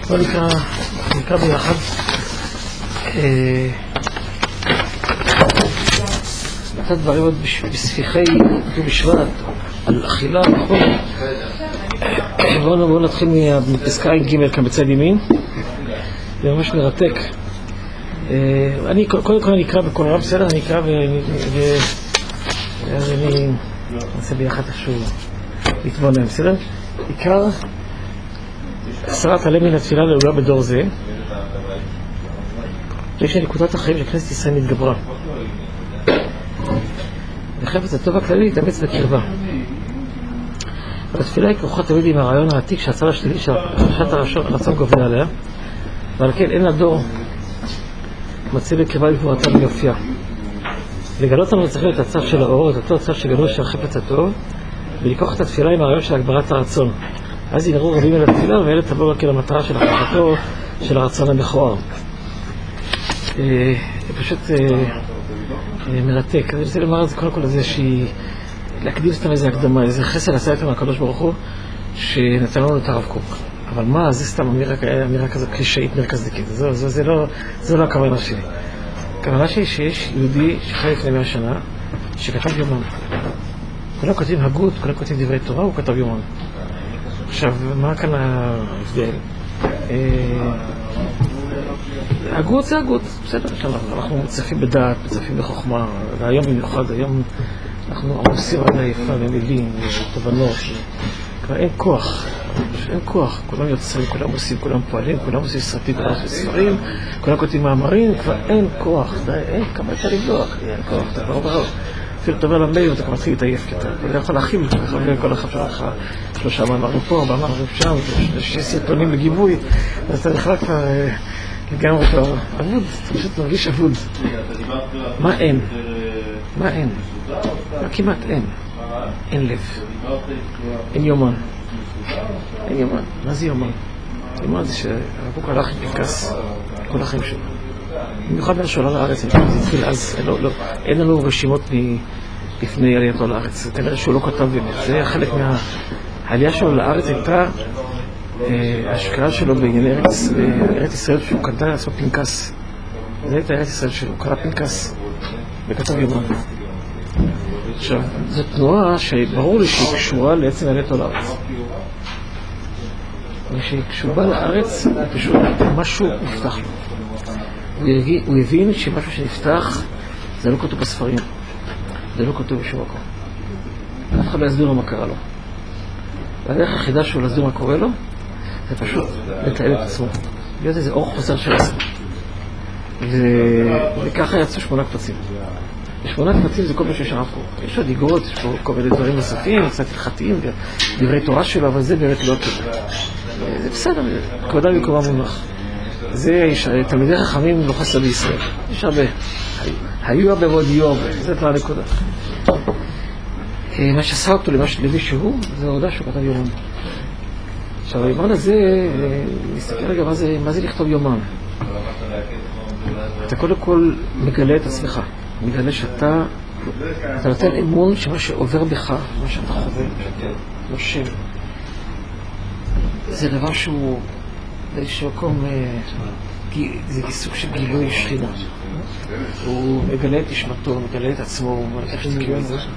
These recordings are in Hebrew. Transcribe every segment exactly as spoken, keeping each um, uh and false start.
בוא נקרא, נקרא ביחד את הדברים עוד בספיחי בשבט על אכילה נכון. בואו נתחיל מפסקה ג' כאן בצד ימין, זה ממש מרתק. אני קודם כל אני אקרא בכל רב, בסדר? אני אקרא ואני אעשה ביחד איכשהו להתבונן, בסדר? עיקר הסרת הלב מן התפילה לעולה בדור זה, יש נקודת החיים של כנסת ישראל מתגברה, וחפץ הטוב הכללי להתאמץ בקרבה. והתפילה היא כרוכה תמיד עם הרעיון העתיק שהצד השלילי של חשת הרצון גובר עליה, ועל כן אין לדור מציא בקרבה לגבורתה ויופייה. לגלות לנו צריכים את הצד של האור, את אותו הצד שגלוי של החפץ הטוב, ולקוח את התפילה עם הרעיון של הגברת הרצון. אז ינראו רבים אל התפילה, ואלה תבוא רק אל המטרה של החפצתו של הרצון המכוער. פשוט מרתק. אני רוצה לומר את זה קודם כל איזה שהיא, להקדים סתם איזה הקדמה, איזה חסד עשה איתנו הקדוש ברוך הוא, שנתן לנו את הרב קוק. אבל מה, זה סתם אמירה כזאת קלישאית מרכזית. זה לא הכוונה שלי. הכוונה שלי שיש יהודי שחי לפני מאה שנה, שכתב יומן. כולם כותבים הגות, כולם כותבים דברי תורה, הוא כתב יומן. עכשיו, מה כאן ההבדל? הגות זה הגות, בסדר, אנחנו מצפים בדעת, מצפים בחוכמה, והיום במיוחד, היום אנחנו עושים עד היפה ומילים, תובנות, כבר אין כוח, אין כוח, כולם יוצרים, כולם עושים, כולם פועלים, כולם עושים סרטים, כולם עושים ספרים, כולם כותבים מאמרים, כבר אין כוח, אין, כמה אפשר לבדוק, אין כוח, אתה כבר ברור. אפילו תובר למייל ואתה כבר מתחיל להתעייף כתב, אתה יכול להכיל כל אחד שלך שלושה מאמרים פה, מאמרים שם, שני סרטונים בגיבוי, אז אתה נכלל כבר לגמרי כבר אבוד, אתה פשוט מרגיש אבוד. מה אין? מה אין? מה כמעט אין? אין לב, אין יומן, אין יומן. מה זה יומן? יומן זה שהרבוק הלך עם פנקס כל החיים שלו, במיוחד מאז שעולה לארץ. זה התחיל אז, אין לנו רשימות לפני עלייתו לארץ, כנראה שהוא לא כתב באמת. זה היה חלק מהעלייה שלו לארץ, הייתה ההשקעה שלו בענייני ארץ ישראל, שהוא קנתה לעשות פנקס. זה הייתה ארץ ישראל שלו, הוא קרא פנקס וכתב יומן. עכשיו, זו תנועה שברור לי שהיא קשורה לעצם עלייתו לארץ. כשהוא בא לארץ, פשוט משהו נפתח לו. הוא הבין שמשהו שנפתח זה לא כתוב בספרים, זה לא כתוב בשום מקום. אף אחד לא יסביר לו מה קרה לו. והדרך היחידה שהוא להסביר מה קורה לו זה פשוט לתאר את עצמו, להיות איזה אור חוזר של עצמו. וככה יצאו שמונה קבצים. שמונה קבצים זה כל מה שיש הרב קוק. יש עוד איגרות, יש פה כל מיני דברים נוספים, קצת הלכתיים, דברי תורה שלו, אבל זה באמת לא טוב. זה בסדר, כבודה במקומה מונח. זה תלמידי חכמים לא חסר בישראל. יש הרבה. היו הרבה ועוד יהיו הרבה. זה כבר הנקודה. מה שעשה אותו למה שלוי שהוא, זה העובדה שהוא כתב יומן. עכשיו, היומן הזה, נסתכל רגע מה זה לכתוב יומן. אתה קודם כל מגלה את עצמך. מגלה שאתה אתה נותן אמון שמה שעובר בך, מה שאתה חווה, שאתה נושם, זה דבר שהוא באיזשהו מקום, זה סוג של גילוי שכינה. הוא מגלה את נשמתו, הוא מגלה את עצמו, הוא מגלה את קיום הזה.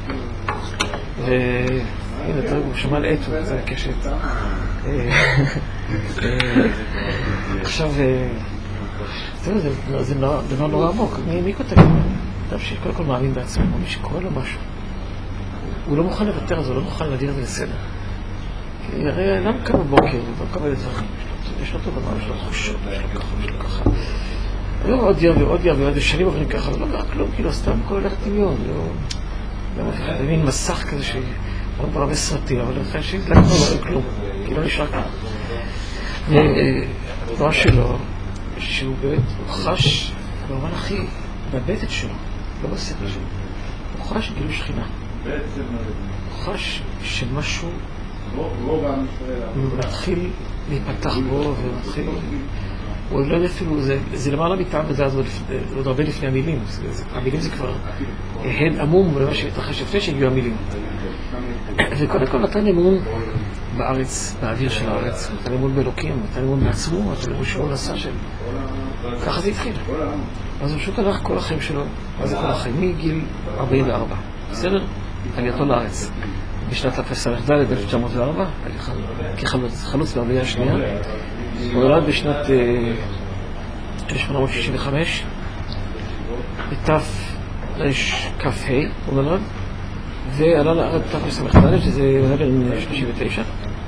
והנה, תראו, הוא שמע לאט, זה הקשת. עכשיו, זה דבר נורא עמוק. מי כותב? אדם שקודם כל מאמין בעצמו, מי שקורא לו משהו. הוא לא מוכן לוותר, אז הוא לא מוכן להדיר את זה לסדר. כי הרי למה קם בבוקר, הוא קם לדברים. יש לו טוב, יש לו תחושות, יש לו ככה, יש לו ככה. היום עוד יום ועוד יום ועוד שנים עוברים ככה, אבל לא קרה כלום, כאילו סתם כל הולך דמיון. זה מין מסך כזה שהיא הרבה סרטים, אבל לכן שהיא לא קורה כלום, כי לא נשאר כלום. והתנועה שלו, שהוא באמת, הוא חש, במובן הכי, בבטן שלו, לא בסדר שלו, הוא חש גילוי שכינה. הוא חש שמשהו מתחיל להיפתח בו ומתחיל, הוא לא יודע אפילו, זה למעלה מטעם בזה אז עוד הרבה לפני המילים. המילים זה כבר הד עמום למה שמתרחש לפני שהגיעו המילים. וקודם כל נתן אמון בארץ, באוויר של הארץ, אתה לימוד באלוקים, אתה לימוד בעצמו, אתה לימוד שהוא נעשה של... ככה זה התחיל. אז הוא פשוט הלך כל החיים שלו, אז כל החיים, מגיל ארבעים וארבע, בסדר? עלייתו לארץ. בשנת תרס"ד, אלף תשע מאות וארבע, כחלוץ בעלייה השנייה. הוא נולד בשנת אלף שמונה מאות שישים וחמש, בתרכ"ה הוא נולד, ועלה לארץ בתרס"ד, שזה נולד בן שלושים ותשע.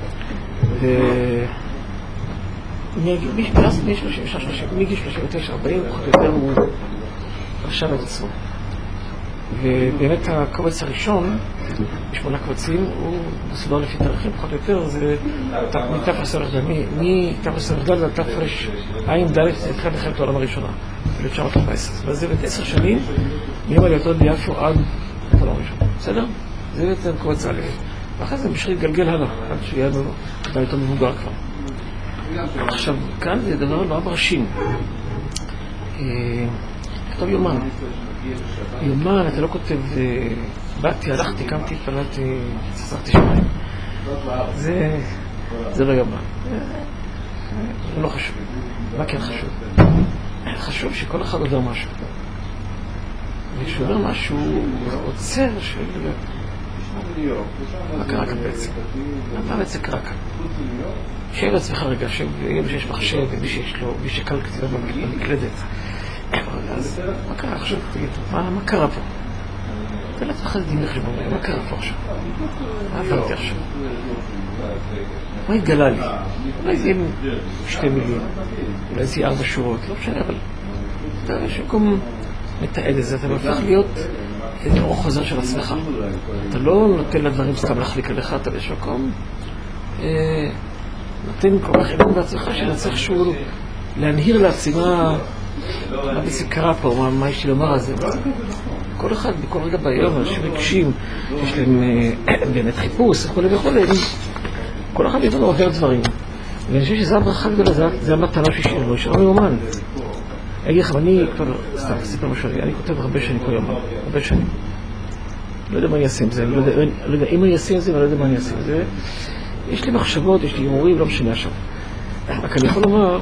מגיל שלושים ותשע ארבעים, הוא רשם את עצמו. ובאמת הקובץ הראשון, בשמונה קבצים, הוא מסודר לפי תאריכים, פחות או יותר, זה מתרס"ד, מתרס"ד עד תרע"ד, זה התחיל מלחמת העולם הראשונה, אלף תשע מאות ארבע עשרה. אז זה בעצם עשר שנים, מיום עלייתו ביפו עד מלחמת העולם הראשונה, בסדר? זה בעצם קובץ א', ואחרי זה ממשיך להתגלגל הלאה, עד שיהיה יותר מבוגר כבר. עכשיו, כאן זה דבר נורא מרשים. כתוב יומן. יומן, אתה לא כותב, באתי, הלכתי, קמתי, התפללתי, צחקתי שמיים. זה, זה לא יומן. זה לא חשוב. מה כן חשוב? חשוב שכל אחד עובר משהו. ושעובר משהו, הוא עוצר של... מה קרה כאן בעצם? מה בעצם קרה כאן? שב לעצמך רגע, שיהיה שיש מחשב ומי שיש לו, מי שקל כתיבה במקלדת. אז מה קרה עכשיו? תגיד, מה קרה פה? תן לעצמך דין לחשבון, מה קרה פה עכשיו? מה עברתי עכשיו? מה התגלה לי? אולי זה עם שתי מילים, אולי זה ארבע שורות, לא משנה, אבל אתה יש מקום מתעד את זה, אתה הופך להיות איזה אור חוזר של עצמך. אתה לא נותן לדברים סתם להחליק עליך, אתה יש מקום נותן כל כך אמון בעצמך שנצטרך שהוא להנהיר לעצמה מה בעצם קרה פה, מה יש לי לומר על זה. כל אחד, בכל רגע ביום, אנשים רגשים, יש להם באמת חיפוש, וכו' וכו', כל אחד מאיתנו עובר דברים. ואני חושב שזו הברכה גדולה, זה המתנה שיש לו, יש לנו יומן. אגיד לך, אני כבר, סתם, סיפר משהו, אני כותב הרבה שנים כל יומן, הרבה שנים. לא יודע מה אני אעשה עם זה, אני לא יודע אם אני אעשה עם זה, אבל לא יודע מה אני אעשה עם זה. יש לי מחשבות, יש לי יומורים, לא משנה עכשיו. רק אני יכול לומר,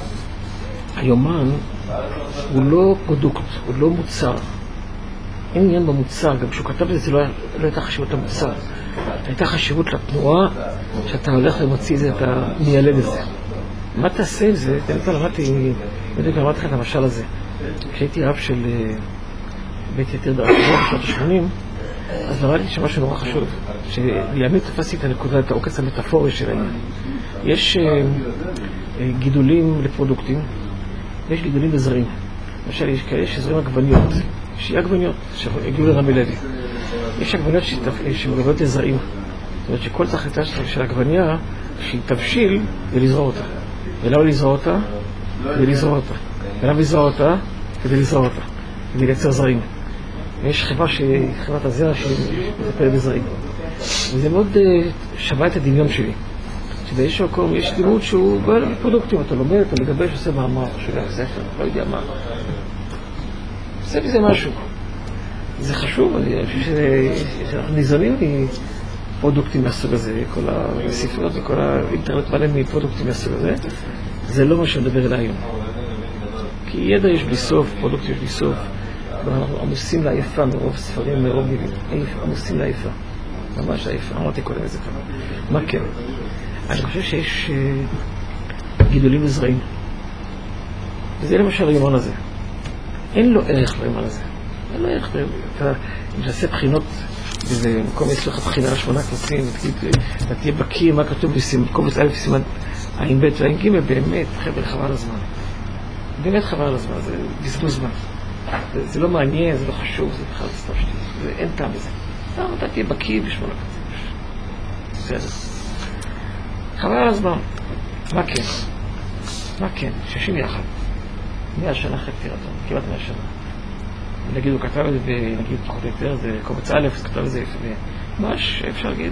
היומן הוא לא פרודוקט, הוא לא מוצר. אין עניין במוצר, גם כשהוא כתב את זה, לא הייתה חשיבות למוצר. הייתה חשיבות לתנועה, שאתה הולך ומוציא את זה, אתה מיילד את זה. מה תעשה עם זה? אתה למדתי, בדיוק למדתי לך את המשל הזה. כשהייתי רב של בית יתיר דרכו בשנות ה-שמונים, אז למדתי שמשהו נורא חשוב, שלימים תפסתי את הנקודה, את העוקץ המטאפורי של העניין. יש גידולים לפרודוקטים, ויש גידולים לזרים. למשל, יש כאלה שזרים עגבניות, שיהיה עגבניות, שהגיעו לרמי לוי. יש עגבניות שמגבנות לזרעים. זאת אומרת שכל תכליתה של עגבניה, שהיא תבשיל, זה לזרוע אותה. ולמה לזרוע אותה? כדי לזרוע אותה. ולמה לזרוע אותה? כדי לזרוע אותה. כדי לייצר זרעים. ויש חברה שהיא חברת הזרע שמטפלת בזרעים. וזה מאוד שווה את הדמיון שלי. שבאיזשהו מקום יש לימוד שהוא בא לפרודוקטים, אתה לומד, אתה מגבש, עושה מאמר, שולח ספר, לא יודע מה. עושה בזה משהו. זה חשוב, אני חושב שאנחנו ניזונים מפרודוקטים מהסוג הזה, כל הספריות וכל האינטרנט מלא מפרודוקטים מהסוג הזה. זה לא מה שנדבר אליי היום. כי ידע יש בלי סוף, פרודוקט יש בלי סוף. אנחנו עמוסים לעייפה מרוב ספרים, מרוב מילים. עמוסים לעייפה. ממש עייפה, אמרתי קודם את זה כמה. מה כן? אני חושב שיש גידולים לזרעים. וזה למשל היומן הזה. אין לו ערך ליומן הזה. אין לו ערך. אתה, אם תעשה בחינות, באיזה מקום יש לך בחינה לשמונה קבצים, אתה תהיה בקיא מה כתוב בקובץ א' סימן עין ב' ועין ג', באמת, חבר'ה, חבל הזמן. באמת חבל הזמן, זה בזבוז זמן. זה, זה לא מעניין, זה לא חשוב, זה בכלל סתם שלי. אין טעם בזה. אתה תהיה בקיא בשמונה קבצים. בסדר. חבל על הזמן. מה כן? מה כן? שישים יחד. מאה שנה אחרי פטירתו, כמעט מאה שנה. נגיד הוא כתב את זה, נגיד פחות או יותר, זה קובץ א', אז כתב את זה לפני. ממש אפשר להגיד,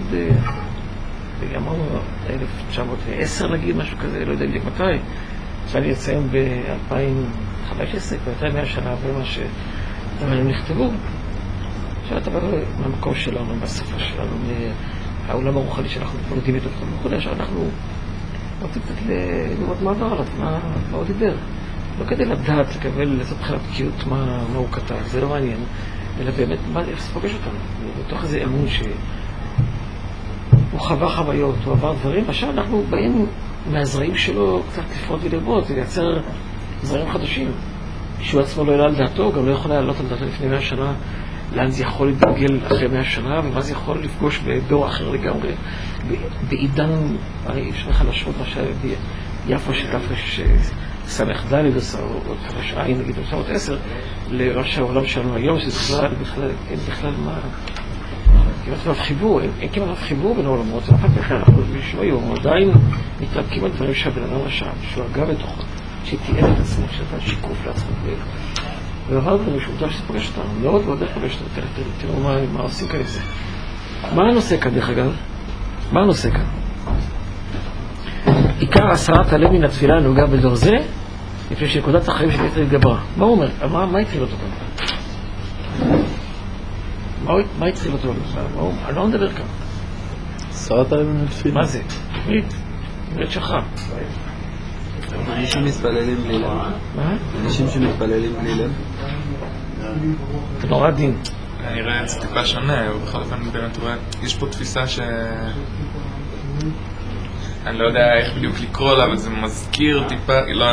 אמרנו אלף תשע מאות ועשר נגיד, משהו כזה, לא יודע בדיוק מתי. אפשר לי לציין ב-אלפיים וחמש עשרה, כבר יותר מאה שנה, ומה שדברים נכתבו. עכשיו אתה בא מהמקום שלנו, מהשפה שלנו, העולם הרוחני שאנחנו מתמודדים איתו וכו', שאנחנו רוצים קצת לראות מה עבר עליו, מה הוא דיבר. לא כדי לדעת, לקבל, לעשות בחינת בקיאות מה הוא כתב, זה לא מעניין, אלא באמת, איך זה פוגש אותנו? בתוך איזה אמון שהוא חווה חוויות, הוא עבר דברים, עכשיו אנחנו באים מהזרעים שלו קצת לפרוט ולרבות, ולייצר זרעים חדשים. שהוא עצמו לא העלה על דעתו, גם לא יכול לעלות על דעתו לפני מאה שנה, לאן זה יכול להתגלגל אחרי מאה שנה, ומה זה יכול לפגוש בדור אחר לגמרי, בעידן, הרי יש לך לשעות מה שיפו שתפרש סמך ד' או תפרש עין, נגיד, תשע מאות ועשר, לראש העולם שלנו היום, שזה בכלל, אין בכלל מה, כמעט לא חיבור, אין כמעט לא חיבור בין העולמות, זה אף בכלל, אנחנו בשביל היום, עדיין מתרקים על דברים שהבן אדם רשם, שהוא אגב בתוכו, שתיאר את עצמו, שאתה שיקוף לעצמו, ועבר דברים שהוא יודע שזה פוגש אותנו, מאוד מאוד פוגש אותנו, תראו מה עושים כאן לזה. מה הנושא כאן, דרך אגב? מה הנושא כאן? עיקר הסרת הלב מן התפילה נהוגה בדור זה, לפני שנקודת החיים של יתר התגברה. מה הוא אומר? מה התחיל אותו כאן? מה התחיל אותו? אני לא מדבר כאן. הסרת הלב מן התפילה. מה זה? תמיד. תמיד שלך. אנשים מתפללים בלי לב. מה? אנשים שמתפללים בלי לב. זה נורא דין. אני רואה את זה טיפה שונה, ובכל אופן באמת רואה, יש פה תפיסה ש... אני לא יודע איך בדיוק לקרוא לה, אבל זה מזכיר טיפה, לא...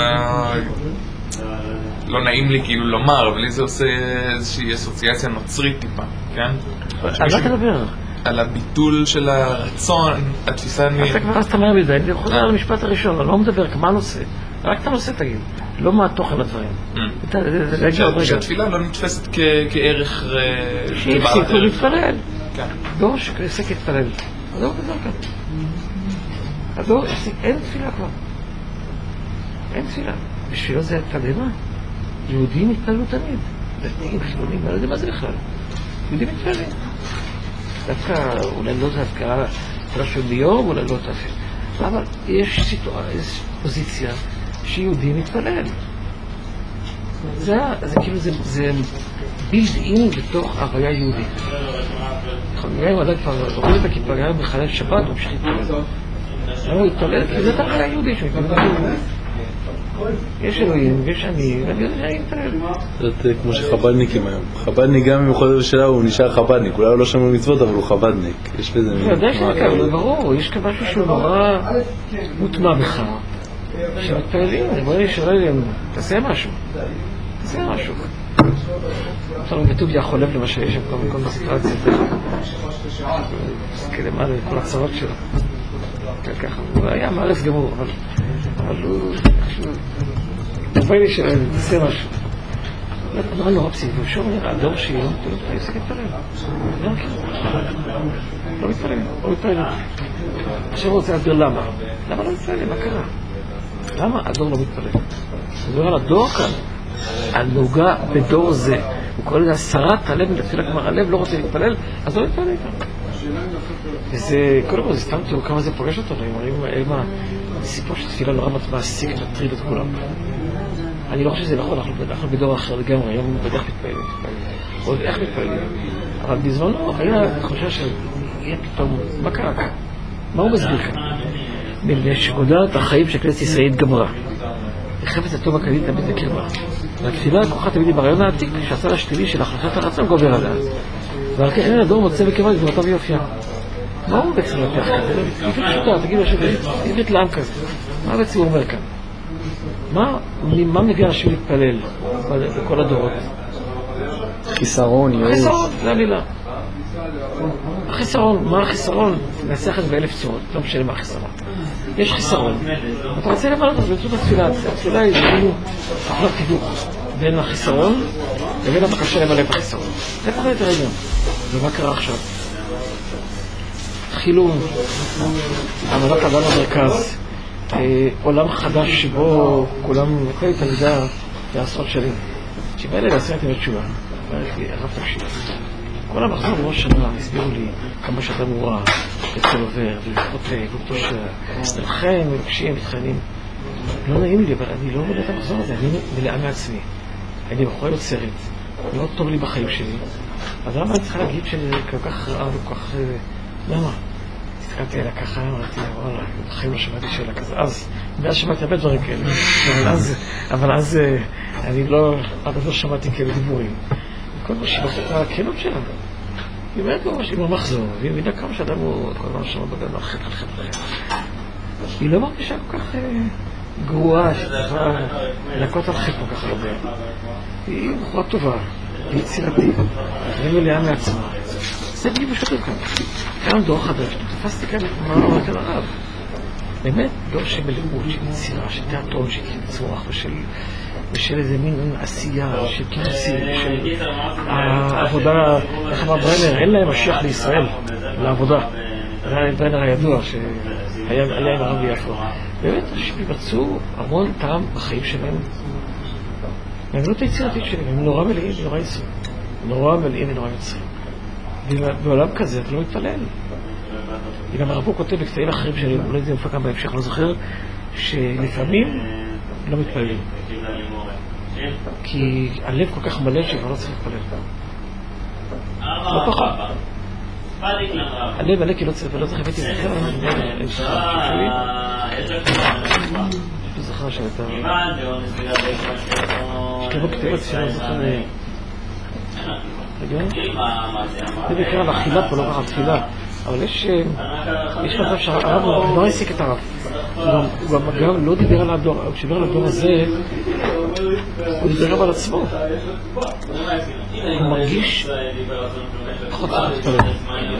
לא נעים לי כאילו לומר, אבל לי זה עושה איזושהי אסוציאציה נוצרית טיפה, כן? על מה תדבר? על הביטול של הרצון, התפיסה מ... אתה כבר עשת מהר מדי, אני חוזר למשפט הראשון, אני לא מדבר, מה הנושא? רק את הנושא תגיד, לא מה התוכן לדברים. שהתפילה לא נתפסת כערך... שהפסיקו להתפלל. דור שהפסיק להתפלל. הדור כדור כאן. הדור הפסיק, אין תפילה כבר. אין תפילה. בשבילו זה תדהמה. יהודים התפללו תמיד. דתיים, חילונים, לא יודע מה זה בכלל. יהודים מתפללים. דווקא אולי לא זה הזכרה תפילה של ביום, אולי לא תפילה. אבל יש פוזיציה שיהודי מתפלל. זה, זה כאילו, זה, זה בילד אין בתוך הוויה יהודית. גם אם אדם כבר רואה את הכיפה, גם בחלל שבת, הוא ממשיך להתפלל. למה הוא יתפלל? כי זאת הוויה יהודית שהוא יתפלל. יש אלוהים, יש אני, ואני יודע שאני מתפלל. זה כמו שחבדניקים היום. חבדניק גם אם הוא חוזר בשאלה הוא נשאר חבדניק. אולי הוא לא שומר מצוות אבל הוא חבדניק. יש בזה... אתה יודע שזה כאן, זה ברור. יש כאן משהו שהוא נורא מוטמע בך. שמתפללים, בואי לי שאלה להם, תעשה משהו. תעשה משהו. אנחנו בטוביה החולב למה שיש שם כל בסיטואציה. כדי מה זה, כל הצרות שלו. ככה, הוא היה מערף גמור, אבל הוא... בואי לי שאלה, תעשה משהו. נורא נורא פסיק, והוא שום נראה, הדור שיהיה, הוא לא יפסיק להתפלל. לא מתפלל, לא מתפלל. עכשיו הוא רוצה להסביר למה. למה לא מתפלל? מה קרה? למה הדור לא מתפלל? הוא אומר על הדור כאן, הנהוגה בדור זה, הוא קורא לזה הסרת הלב מתפילה, כלומר הלב לא רוצה להתפלל, אז לא להתפלל איתם. וזה, קודם כל זה סתם תראו כמה זה פוגש אותנו, אם הסיפור של תפילה נורא מעסיק ומטריד את כולם. אני לא חושב שזה נכון, אנחנו בדור אחר לגמרי, היום בדרך מתפעלים, עוד איך מתפעלים. אבל בזמנו היה חושב שיהיה פתאום, מה קרה כאן? מה הוא מסביר כאן? מפני שגודלת החיים של כנסת ישראל התגברה. החפץ הטוב הכללי תמיד בקרבה. והתפילה הכוחה תמיד ברעיון העתיק, שהצד השתילי של החלשת הרצון גובר עליה. ועל כך אין הדור מוצא בקרבה לגמרתה ויופייה. מה הוא בעצם לוקח כאן? זה לפי פשוטה, תגידו שבאמת לעם כזה. מה בעצם הוא אומר כאן? מה, מה מביא אנשים להתפלל בכל הדורות? חיסרון, ייאוש. חיסרון, זה המילה. החיסרון, מה החיסרון? נעשה את זה באלף צורות, לא משנה מה החיסרון. יש חיסרון. אתה רוצה למעלה את זה באמצעות התפילה. התפילה היא כאילו אחלה תיווך בין החיסרון לבין הבקשה למלא את החיסרון. זה קורה יותר רגע. ומה קרה עכשיו? התחילו עמדת אדם במרכז, עולם חדש שבו כולם, כל התלמידה לעשרות שנים. שבא אלה לעשות את התשובה. הרב תקשיב. כל המחזור בראש שנה הסבירו לי כמה שאתה מורה, אצל עובר, ולפחות גורתו שלכם, מבקשים, מתחיינים. לא נעים לי, אבל אני לא מודה את המחזור הזה, אני מלאה מעצמי. אני בחורה יוצרת, מאוד טוב לי בחיים שלי. אז למה אני צריכה להגיד שזה כל כך רע וכל כך... למה? הסתכלתי עליה ככה, אמרתי, וואלה, בחיים לא שמעתי שאלה כזה. אז, מאז שמעתי הרבה דברים כאלה, אבל אז, אבל אז אני לא, עד אז לא שמעתי כאלה דיבורים. כל מה שבחת את הכנות שלה. היא אומרת ממש, היא במחזור, והיא מבינה כמה שאדם הוא, כל מה שמע בגלל, חטא על חטא על חטא. היא לא מרגישה כל כך גרועה, שצריכה לנקות על חטא כל כך הרבה. היא בחורה טובה, היא יצירתית, היא מלאה מעצמה. זה בלי פשוט כאן. כאן דור חדש, תפסתי כאן מה אומרת על הרב. באמת, דור של מלאות, של יצירה, של תיאטרון, של קיצוח, ושל איזה מין עשייה, של קיבוצים, של העבודה, איך אמר ברנר, אין להם משיח לישראל, לעבודה. זה היה ברנר הידוע, שהיה עליה עם הרב ביפו. באמת, אנשים ימצאו המון טעם בחיים שלהם. והמלות היצירתית שלהם, הם נורא מלאים ונורא יצרים. נורא מלאים ונורא יצרים. ובעולם כזה אתה לא מתפלל. גם הרבו כותב בקטעים אחרים שאני לא יודע מפקע בהמשך, לא זוכר, שלפעמים לא מתפללים. כי הלב כל כך מלא שכבר לא צריך להתפלל. לא פחות. הלב מלא כי לא צריך, ולא צריך הבאתי זכר, אני זוכר שהייתה... יש לבוא כתיבות שאני זוכר... זה בעיקר על אכילה פה, לא רק על תפילה. אבל יש מצב שהרב לא העסיק את הרב. הוא גם לא דיבר על הדור, הוא דיבר על הדור הזה, הוא דיבר על עצמו. הוא מרגיש פחות צריך להתפלל.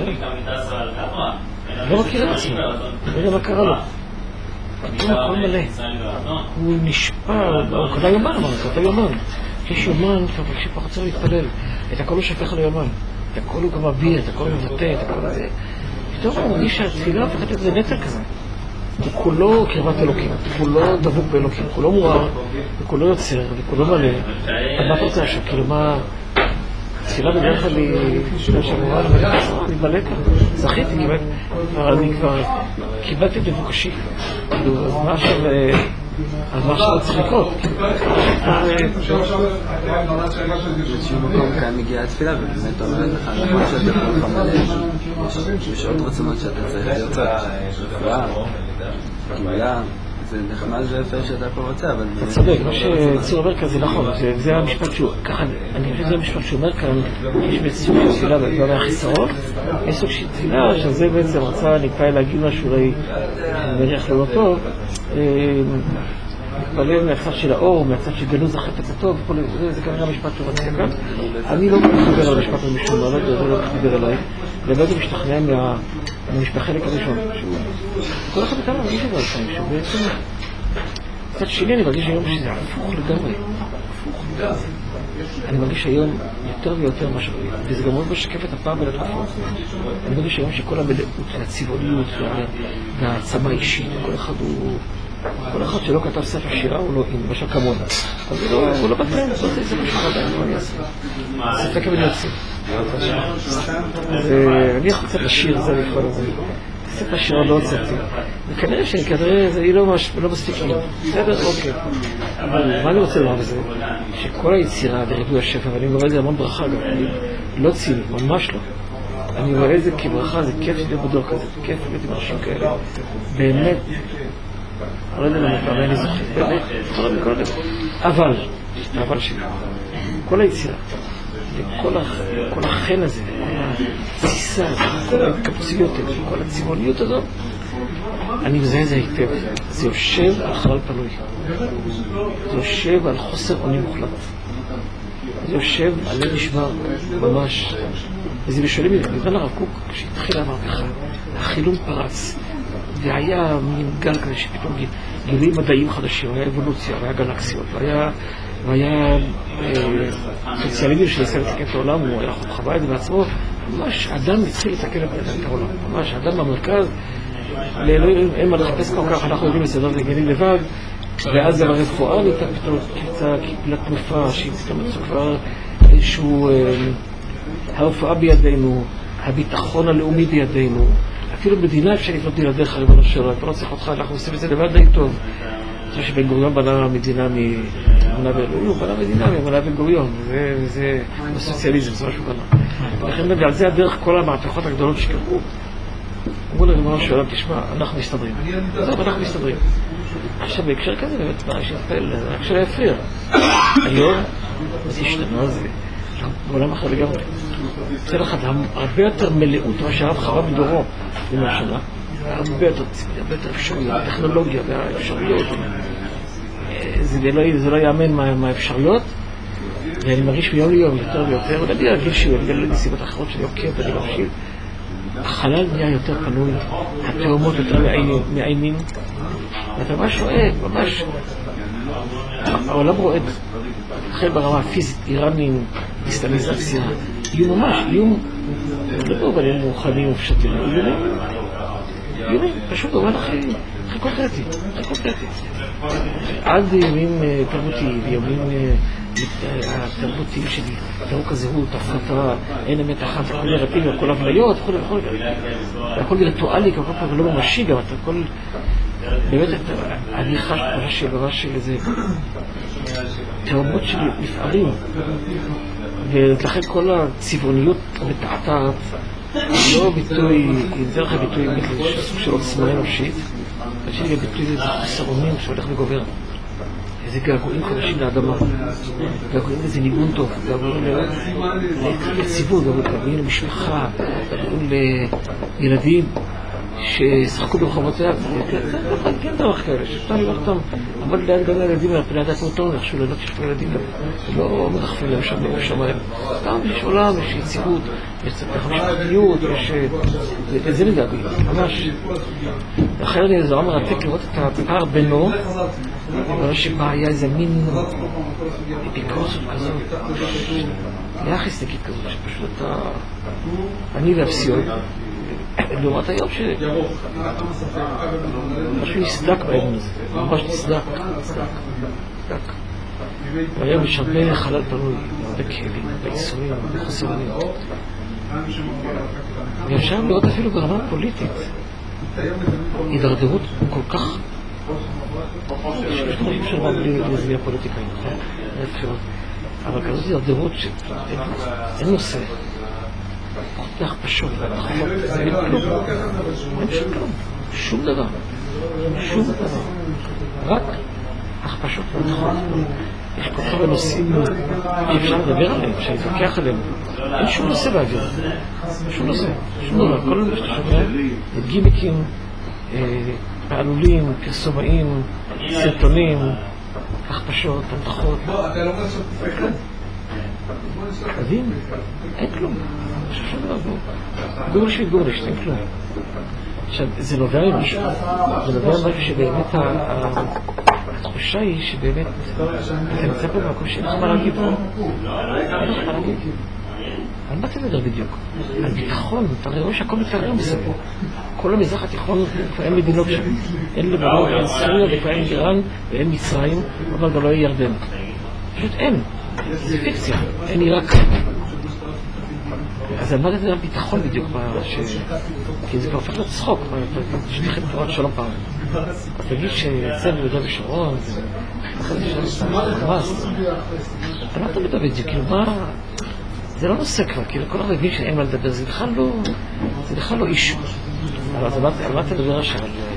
לא מכיר את עצמו, נראה מה קרה לו. הוא הכל מלא. הוא נשפע, הוא קבע יומן, אמר, קבע יומן. יש יומן, כשפחות צריך להתפלל. את הכל הוא שפך על היומן. את הכל הוא גם מביא, את הכל הוא מבטא, את הכל הזה. פתאום הוא מרגיש שהתפילה הופכת לזה נטל כזה. הוא כולו קרבת אלוקים, הוא כולו דבוק באלוקים, הוא כולו מואר, הוא כולו יוצר, הוא כולו מלא. אז מה אתה רוצה עכשיו? כאילו מה... התפילה בדרך כלל היא... תפילה שבועה, אני מלא כאן. זכיתי, אני כבר קיבלתי את מבוקשי. כאילו, אז מה עכשיו... אז מה עכשיו צריך לקרות? באיזשהו מקום כאן מגיעה התפילה ובאמת אומרת לך נכון שאתה יכול לך מלא יש עוד רצונות שאתה צריך להיות רפואה, קהילה זה נחמד ויפה שאתה פה רוצה אבל... אתה צודק, מה שציר אומר כאן זה נכון זה המשפט שהוא ככה אני חושב שזה המשפט שהוא אומר כאן יש בסוג של תפילה בגלל מהחיסרון יש סוג של תפילה שזה בעצם רצה נקרא להגיד משהו אולי מריח לא טוב מתפלל מהצד של האור, מהצד של גנוז החפץ הטוב, זה כנראה המשפט שהוא רציתי כאן. אני לא מתחבר על המשפט המשום, לא מתחבר אליי, ולא הייתי משתכנע מהמשפחלק הראשון. כל אחד איתנו מרגיש את זה לפעמים, שבעצם קצת שלי אני מרגיש היום שזה הפוך לגמרי. הפוך לגמרי. אני מרגיש היום יותר ויותר משהו, וזה גם מאוד משקף את הפעם בין התקופות. אני מרגיש היום שכל המלאות, הצבעוניות והעצמה האישית, כל אחד הוא... כל אחד שלא כתב ספר שירה הוא לא, למשל כמונה. אז הוא לא בטלן, זה משהו חדש, מה אני אעשה? ספק אם אני יוצא. אני יכול קצת לשיר, זה לקרוא לזה. ספר שירה לא הוצאתי. וכנראה שכנראה זה לא מספיק לי. בסדר? אוקיי. אבל מה אני רוצה לומר בזה? שכל היצירה לריבוי השפע, ואני רואה את זה המון ברכה גם, אני לא ציני, ממש לא. אני רואה את זה כברכה, זה כיף שלי בדור כזה, כיף להיות עם אנשים כאלה. באמת. אני לא יודע למה פעם אני זוכר, באמת, אבל, אבל שלי, כל היצירה, כל החן הזה, כל התסיסה, כל ההתקבצויות, כל הצבעוניות הזאת, אני מזהה את זה היטב, זה יושב על חלל פנוי, זה יושב על חוסר עוני מוחלט, זה יושב על לב נשבר, ממש, וזה משנה מבן הרב קוק, כשהתחיל המהפכה, החילון פרץ, והיה מין גל כזה שפתאום גילים מדעיים חדשים, היה אבולוציה, היה גלקסיות, והיה סוציאליזם שניסה לתקן את העולם, הוא היה חווה את זה בעצמו, ממש אדם התחיל לתקן את העולם, ממש אדם במרכז, לאלוהים אין מה לחפש כל כך, אנחנו יודעים לסדר את הגנים לבד, ואז הרפואה ניתן פתאום קיבלה תנופה, שהיא פתאום כבר איזשהו הרפואה בידינו, הביטחון הלאומי בידינו, אפילו מדינה אפשר לבנות בלעדיך, ריבונו של עולם, לא צריך אותך, אנחנו עושים את זה לבד די טוב. אני חושב שבן גוריון בנה מדינה מאמונה באלוהים, הוא בנה מדינה מאמונה בן גוריון, וזה הסוציאליזם, זה משהו בנה. ולכן ועל זה הדרך כל המהפכות הגדולות שקרו. אמרו לריבונו של עולם, תשמע, אנחנו מסתדרים. זהו, אנחנו מסתדרים. עכשיו, בהקשר כזה, באמת, מה שהתפעל, רק שלא יפריע. היום, זה השתנה, זה בעולם אחר לגמרי. זה לך הרבה יותר מלאות מה שהרב חווה בדורו בממשלה, הרבה יותר ציפי, הרבה יותר אפשרויות, טכנולוגיה והאפשרויות. זה לא יאמן מה האפשרויות, ואני מרגיש מיום ליום יותר ויותר, ואני ארגיש שהוא יגל לנסיבות אחרות שאני עוקב ואני מרגיש. החלל נהיה יותר פנוי, התאומות יותר מעיינים, ואתה ממש רואה, ממש, העולם רועד, החל ברמה הפיזית, איראנים, איסלאמיזציה, איום ממש, איום, לא ברור, אבל הם מוכנים ופשטים, איומים, איומים, פשוט במובן הכי קונקרטי, הכי קונקרטי. עד ימים תרבותיים, ימים התרבותיים שלי, פירוק הזהות, הפרטה, אין אמת אחת, הכל נרטיב, הכל הבניות, הכל הכל הכל וירטואלי, הכל הכל לא ממשי גם, אתה הכל באמת, אני חש ממש שברה של איזה תאומות של מפערים, ולכן כל הצבעוניות המתעתעת לא ביטוי, זה לך ביטוי סוג של עוצמה אנושית, אבל זה ביטוי חסרונים שהולך וגובר. איזה געגועים חדשים לאדמה, געגועים איזה ניגון טוב, געגועים לציבור, געגועים למשפחה, געגועים לילדים ששחקו ברחובותיה, כן דבר כאלה, שאתה לראות אותם, אבל ליד גם לילדים, על פני הדת מותון, איך שהוא לדעת שיש פה ילדים, לא מרחפים להם שם, לא שמיים. גם יש עולם, יש יציבות, יש משפחתיות, יש... זה לגעגועים, ממש. אחרי זה זו מרתק לראות את הפער בינו, אבל שבה היה איזה מין אפיקורסות כזאת, יחס נגיד כזאת, שפשוט אתה... אני והפסיון, לעומת היום ש... משהו נסדק באמון הזה, ממש נסדק, נסדק, נסדק. והיום יש הרבה חלל פנוי, הרבה כאבים, הרבה איסורים, הרבה חסרונים. ואפשר לראות אפילו ברמה פוליטית, הידרדרות כל כך... יש דברים שלמה בלי להזמין הפוליטיקאים, נכון? אבל כזאת הידרדרות שאין נושא. פותח פשוט, זה אין כלום, אין שום כלום, שום דבר, שום דבר, רק הכפשות והנכון. יש כל כך בנושאים שאפשר לדבר עליהם, אפשר להתווכח עליהם, אין שום נושא באוויר, שום נושא, שום דבר, כל מה שאתה שומע, גימיקים, פעלולים, פרסומאים, סרטונים, הכפשות, הנתחות, כלום, אין כלום. שום דבר, גור לי גור לי, שאין כלום. עכשיו, זה נובע ממשהו, זה נובע ממשהו שבאמת התחושה היא שבאמת אתה נמצא פה במקום שאין לך מה להגיד. אין לך מה להגיד. על מה אתה מדבר בדיוק? על ביטחון, אתה רואה שהכל מתארים בסביב. כל המזרח התיכון, אין מדינות שם. אין לבנון, אין סוריה, ואין איראן, ואין מצרים, אבל גם לא יהיה ירדן. פשוט אין. זה פיקציה, אין עיראק. אז על מה זה ביטחון בדיוק? כי זה כבר הופך לצחוק, שתכף תורת שלום פעם. אז תגיד שזה ביהודה ושומרון, אחרי זה שם חמאס. על מה אתה מדבר בדיוק? כאילו מה... זה לא נושא כבר, כאילו כל הרבים שאין מה לדבר, זה בכלל לא... זה בכלל לא אישו. אבל על מה אתה מדבר עכשיו?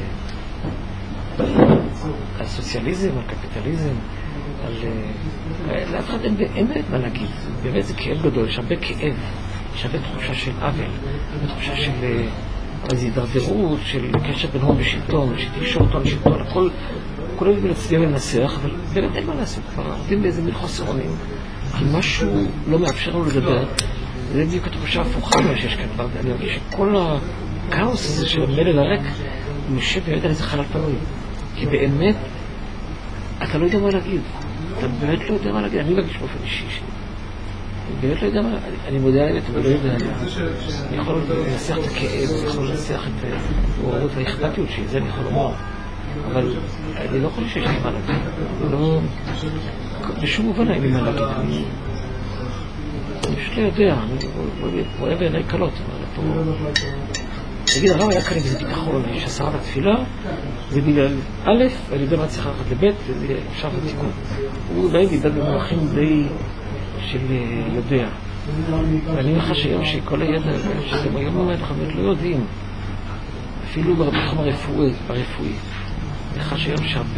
על סוציאליזם, על קפיטליזם, על... לאף אחד אין באמת מה להגיד. באמת זה כאב גדול, יש הרבה כאב. יש הרבה תחושה של עוול, הרבה תחושה של איזו הידרדרות, של קשר בין הון ושלטון, שתקשור אותו לשלטון, הכל, כל אלה מנצלים לנסח, אבל באמת אין מה לעשות, כבר עובדים באיזה מין חוסר אונים, כי משהו לא מאפשר לנו לדבר, זה בדיוק התחושה ההפוכה מה שיש כאן, אני מרגיש שכל הכאוס הזה של המלל הרק, הוא יושב באמת על איזה חלל פנוי, כי באמת, אתה לא יודע מה להגיד, אתה באמת לא יודע מה להגיד, אני מרגיש באופן אישי, אני באמת לא יודע מה, אני מודה עליהם, אבל לא יודע, אני יכול לנסח את הכאב, אני יכול לנסח את העוררות והאכפתיות שלי, זה אני יכול לומר, אבל אני לא חושב שיש לי מה להגיד, לא, בשום מובן אין לי מה להגיד, אני פשוט לא יודע, אני רואה בעיניי קלות, נגיד הרב היה כאן איזה ביטחון, יש עשרה בתפילה, ובגלל א', אני יודע מה צריך ללכת לב', ואפשר לתיקון. הוא די דיבר במונחים די של יודע. ואני אומר לך שהיום שכל הידע, שאתם היום באמת לא יודעים, אפילו בתחום הרפואי, ברפואי. אחד שהיום שהרבה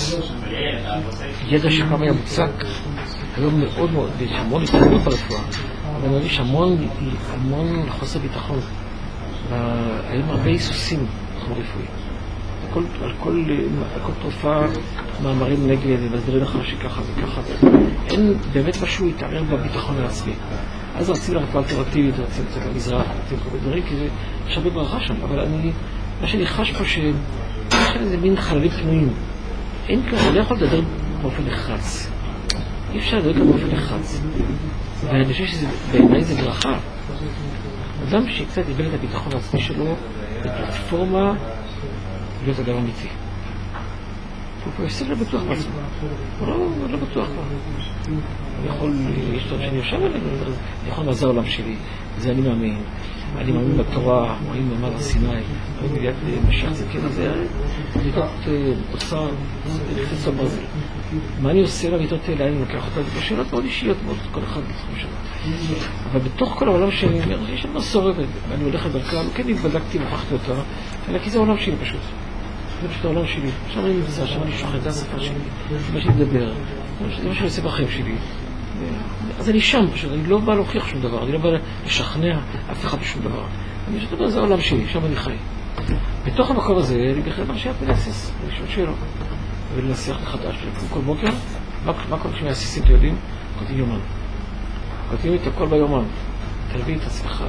ידע שפעם היה מוצק, היום מאוד מאוד, יש המון התקדמות ברפואה, אבל אני מרגיש המון, המון חוסר ביטחון. היום הרבה היסוסים בתחום הרפואי. על כל, על כל, על כל תרופה מאמרים נגד, ומסבירים לך שככה וככה. אין באמת משהו יתערער בביטחון העצמי. אז רצים לרפואה אלטרנטיבית, רצים קצת למזרח, רצים כל מיני דברים, כי יש הרבה ברכה שם. אבל אני, מה שאני חש פה ש... יש איזה מין חללים פנויים. אין ככה, אני לא יכול לדבר באופן נחרץ. אי אפשר לדבר כאן באופן נחרץ. ואני חושב שבעיניי זה ברכה. אדם שקצת איבד את הביטחון העצמי שלו בפלטפורמה להיות אדם אמיתי. הוא יושב לא בטוח בעצמו. הוא לא בטוח בה. אני יכול, יש טוב שאני יושב עליהם, אני יכול לעזור לעולם שלי. זה אני מאמין. אני מאמין בתורה, מאמין במעמד הסיני, מאמין בליאת משך, זה כן, זה ליטות עושה, לחץ על ברזל. מה אני עושה לליטות האלה? אני לוקח אותה, זה בשאלות מאוד אישיות, מאוד כל אחד בתחום שלו. אבל בתוך כל העולם שלי, יש שם מסורת, ואני הולך לדרכה, כן התבדקתי, מוכחתי אותה, אלא כי זה העולם שלי פשוט. זה פשוט העולם שלי. שם אני נמצא, שם אני שוחט, זה השפה שלי, זה מה שאני מדבר, זה מה שאני עושה בחיים שלי. אז אני שם פשוט, אני לא בא להוכיח שום דבר, אני לא בא לשכנע אף אחד בשום דבר. אני חושב שזה העולם שלי, שם אני חי. בתוך המקום הזה, אני בהחלט מרשיע פלסס, אני שואל שאלות. ולנסח מחדש, ולקום כל בוקר, מה כל כשמי הסיסים, אתם יודעים? כותבים יומן. כותבים את הכל ביומן. תלוי את עצמך,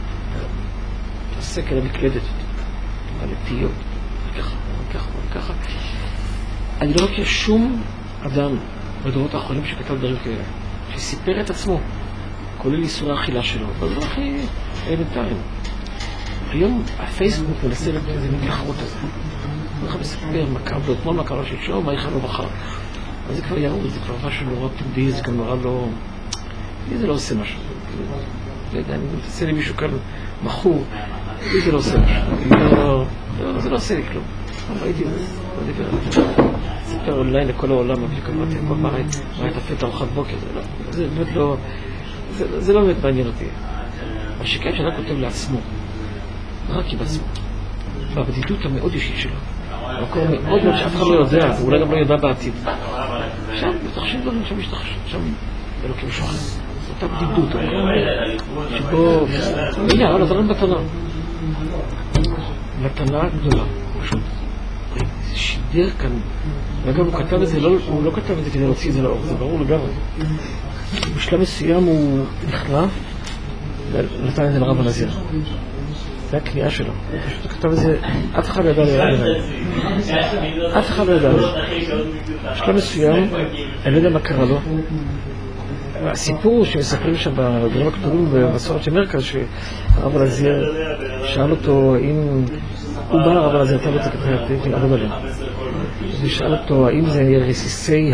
תעשה כאלה מקלדת, על תהיות, וככה, וככה, וככה. אני לא מכיר שום אדם בדורות האחרונים שכתב דברים כאלה, שסיפר את עצמו, כולל איסורי האכילה שלו, בדבר הכי אלמנטריים. היום הפייסבוק מנסה לתת איזה מין תחרות הזה. הוא יכול לספר מה קרה לו אתמול, מה קרה לו שלשום, מה יחד לו מחר. אז זה כבר ירוד, זה כבר משהו נורא פומבי, זה גם נורא לא... לי זה לא עושה משהו. לא יודע, אני מתעשה לי מישהו כאן מכור, לי זה לא עושה משהו. זה לא עושה לי כלום. ראיתי את זה, לא דיבר. ספר אונליין לכל העולם, אבל קראתי הכל מה היית אפית ארוחת בוקר, זה באמת לא... זה לא באמת מעניין אותי. אבל שכן שאתה כותב לעצמו, רק עם עצמו, בבדידות המאוד אישית שלו, במקום מאוד מאוד שאף אחד לא יודע, ואולי גם לא ידע בעתיד. שם מתרחשים דברים, שם מתרחשים, שם אלוקים שוכן. זו אותה בדידות, שבו... הנה, אבל עזרנו בתנה. בתנה גדולה, פשוט. זה שידר כאן. ואגב, הוא כתב את זה, הוא לא כתב את זה כדי להוציא את זה לאור, זה ברור לגמרי. בשלב מסוים הוא נכנע, ונתן את זה לרב הנזיר. זה הקנייה שלו. הוא כתב את זה, אף אחד לא ידע ליד. אף אחד לא ידע. בשלב מסוים, אני לא יודע מה קרה לו. הסיפור שמספרים שם בדברים הכתובים במסורת של מרכז, שהרב הנזיר שאל אותו האם... הוא בא לרב הנזיר, אתה לא צריך לתת לעבוד עליהם. ושאל אותו האם זה רסיסי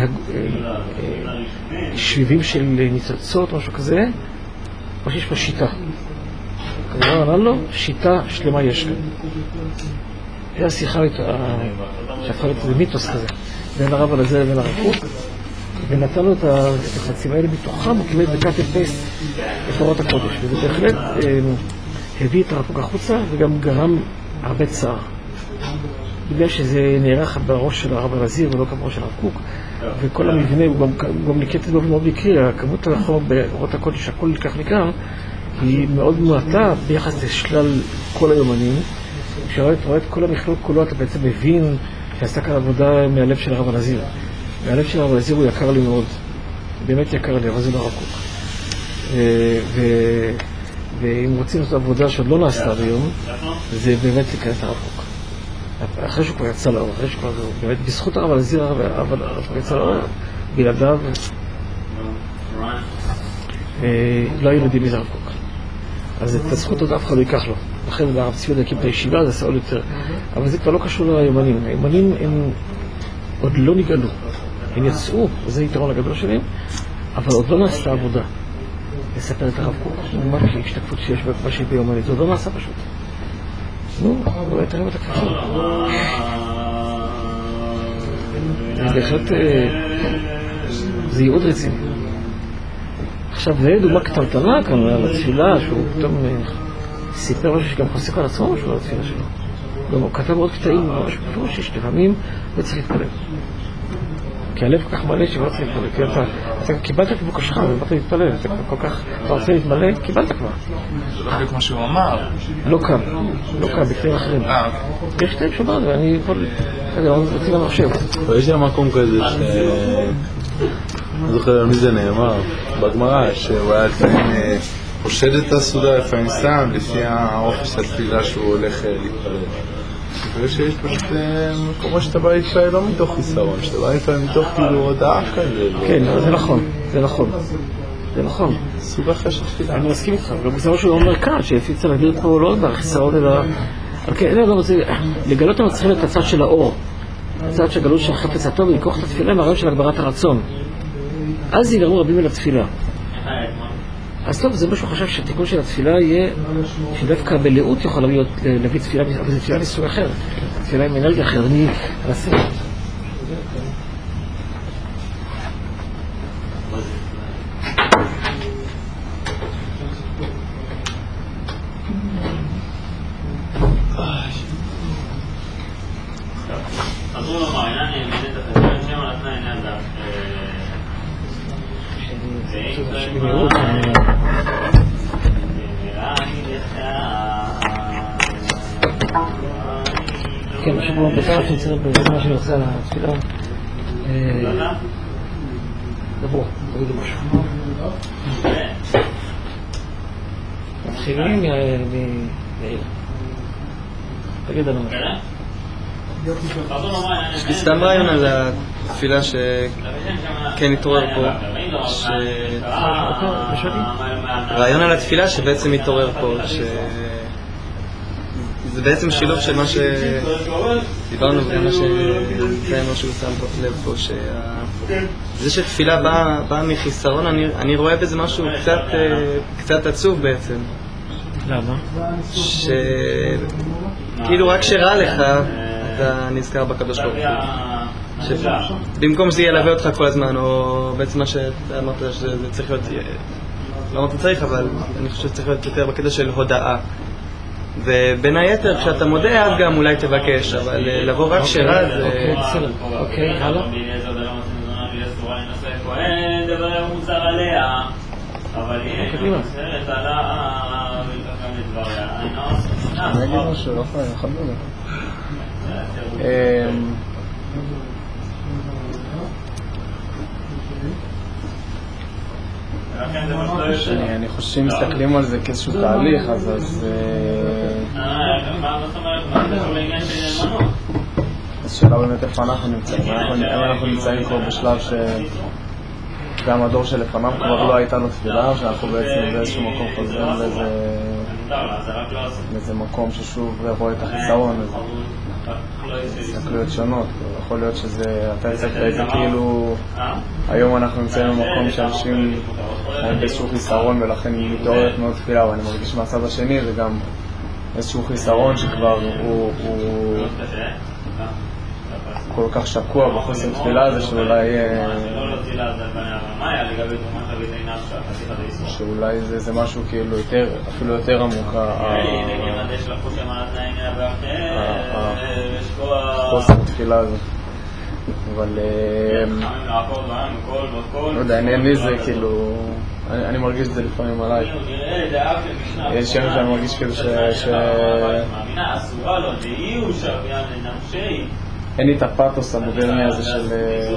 שביבים של ניצוצות או משהו כזה, או שיש פה שיטה. אז הוא אמר לו, שיטה שלמה יש כאן. היה שיחה שהפכה להיות איזה מיתוס כזה, בין הרב הנזיר לבין הרב קוק, ונתן לו את החצים האלה מתוכם, הוא קיבל דקת פייסט לתורת הקודש, וזה בהחלט הביא את הרב קוק החוצה וגם גרם הרבה צער. בגלל שזה נערך בראש של הרב הנזיר ולא כבראש של הרב קוק, וכל המבנה הוא גם נקטת באופן מאוד מקרי, הכמות החומר באורות הקודש, הכל כך ניכר, היא מאוד מועטה ביחס לשלל כל היומנים. כשרואה את כל המכלול כולו, אתה בעצם מבין שעשתה כאן עבודה מהלב של הרב הנזיר. והלב של הרב הנזיר הוא יקר לי מאוד, באמת יקר לי, אבל זה לא הרב קוק. ואם רוצים לעשות עבודה שעוד לא נעשתה עד היום, זה באמת להיכנס לרב קוק. אחרי שהוא כבר יצא לאור, אחרי שהוא כבר באמת בזכות הרב הנזיר, הרב כבר יצא לאור, בלעדיו לא היו יודעים מזה הרב קוק. אז את הזכות עוד אף אחד לא ייקח לו. לכן הרב ציון הקים את הישיבה, זה עשה עוד יותר. אבל זה כבר לא קשור לימנים. הימנים הם עוד לא נגאלו. הם יצאו, וזה יתרון הגדול שלהם, אבל עוד לא נעשתה עבודה לספר את הרב קוק. ממש להשתקפות שיש במה שהיא ביומנית. זה עוד לא נעשה פשוט. נו, אולי תראה את הכפות. זה בהחלט... זה ייעוד רציני. עכשיו, זה דוגמה קטנטנה כאן על התפילה, שהוא פתאום סיפר משהו שגם חוסק על עצמו משהו על התפילה שלו. הוא כתב עוד קטעים ממש בפירוש שיש לפעמים לא צריך להתפלל. כי הלב כל כך מלא שלא צריך להתפלל. כי אתה, אתה קיבלת את בקשך ובאת להתפלל. אתה כל כך, אתה רוצה להתמלא, קיבלת כבר. זה לא בדיוק מה שהוא אמר. לא כאן, לא כאן, בקטעים אחרים. אה, יש קטעים שאומר, ואני יכול... אני רוצה גם לחשב. יש שם מקום כזה ש... אני זוכר על מי זה נאמר, בגמרא, שהוא היה לפעמים חושד את הסעודה, לפעמים שם, לפי האופי של התפילה שהוא הולך להתפלל. ויש פשוט מקומו שאתה בא להתפלל לא מתוך חיסרון, שאתה בא להתפלל מתוך כאילו הודעה כזה. כן, זה נכון, זה נכון. זה נכון. סוג אחר של תפילה. אני מסכים איתך, גם זה מה שהוא אומר כאן, שלפי צריך להגיד פה לא דבר חיסרון, אלא... לגלות אנחנו צריכים את הצד של האור. הצד של גלות של חפץ הטוב, ולקוח את התפילה מהרעיון של הגברת הרצון. אז ייגרמו רבים אל התפילה. אז טוב, זה מה שהוא חשב שהתיקון של התפילה יהיה שדווקא בלאות יכול להיות להביא תפילה, אבל זה תפילה מסוג אחר. תפילה עם אנרגיה אחרת, אני אנסה. כן, משהו בצער שנצטרך במה שאני רוצה על התפילה. דברו, תגידו משהו. מתחילים מהעיר. תגיד לנו משהו. יש לי סתם רעיון על התפילה שכן התעורר פה. רעיון על התפילה שבעצם התעורר פה. זה בעצם שילוב של מה שדיברנו וגם מה שזה מה שהוא שם פה לב פה, שזה שתפילה באה מחיסרון, אני רואה בזה משהו קצת עצוב בעצם. למה? שכאילו רק שרע לך אתה נזכר בקדוש ברוך הוא, במקום שזה ילווה אותך כל הזמן, או בעצם מה שאתה אמרת שזה צריך להיות, לא אמרת צריך, אבל אני חושב שצריך להיות יותר בקטע של הודעה, ובין היתר כשאתה מודה אז גם אולי תבקש, אבל לבוא רק שרע זה... אוקיי, בסדר. אוקיי, הלאה. אבל קדימה. אני אגיד משהו, לא יכול, יכול לדבר. אני חושב שאם מסתכלים על זה כאיזשהו תהליך, אז אז שאלה באמת איפה אנחנו נמצאים. אם אנחנו נמצאים כבר בשלב שגם הדור שלפניו כבר לא הייתה לו תפילה, שאנחנו בעצם באיזשהו מקום חוזרים לאיזה מקום ששוב רואה את החיסרון הזה. הסתכלויות שונות, יכול להיות שזה, אתה הצגת את זה כאילו היום אנחנו נמצאים במקום שאנשים חיים באיזשהו חיסרון ולכן מתעוררת מאוד תפילה, ואני מרגיש מהצד השני זה גם איזשהו חיסרון שכבר הוא כל כך שקוע בחוסר תפילה הזה שאולי שאולי זה, זה משהו כאילו יותר, אפילו יותר עמוק החוסר תפילה הזה. אבל לא יודע, אין לי זה כאילו, אני מרגיש את זה לפעמים עליי. יש ימים שאני מרגיש כאילו ש... אין לי את הפאטוס המודרני הזה של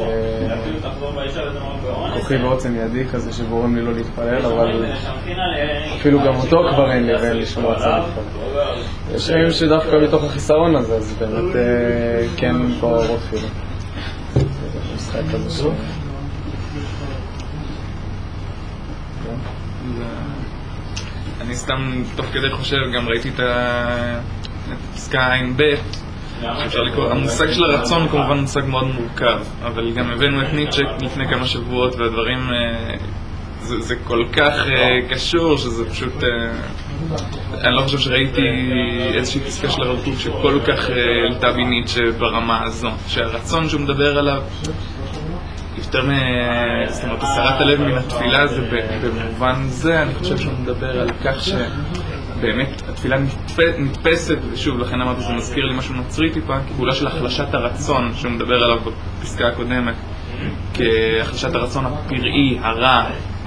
כוחי ועוצם ידי כזה שגורם לי לא להתפלל, אבל אפילו גם אותו כבר אין לי ואין לי שום רצה להתפלל. יש ימים שדווקא מתוך החיסרון הזה, אז באמת כן מתעוררות תפילה. זה משחק כזה שוב. אני סתם תוך כדי חושב, גם ראיתי את הפסקה עין ב' שאפשר לקרוא, המושג של הרצון כמובן מושג מאוד מורכב, אבל גם הבאנו את ניטשה לפני כמה שבועות והדברים, זה, זה כל כך קשור שזה פשוט, אני לא חושב שראיתי איזושהי פסקה של הרב קוק שכל כך העלתה בי ניטשה ברמה הזו, שהרצון שהוא מדבר עליו יותר מ... זאת אומרת, הסרת הלב מן התפילה זה במובן זה, אני חושב שהוא מדבר על כך ש... באמת התפילה נתפסת, ושוב, לכן אמרתי, זה מזכיר לי משהו נוצרי טיפה, כפעולה של החלשת הרצון, שהוא מדבר עליו בפסקה הקודמת, כהחלשת הרצון הפראי, הרע,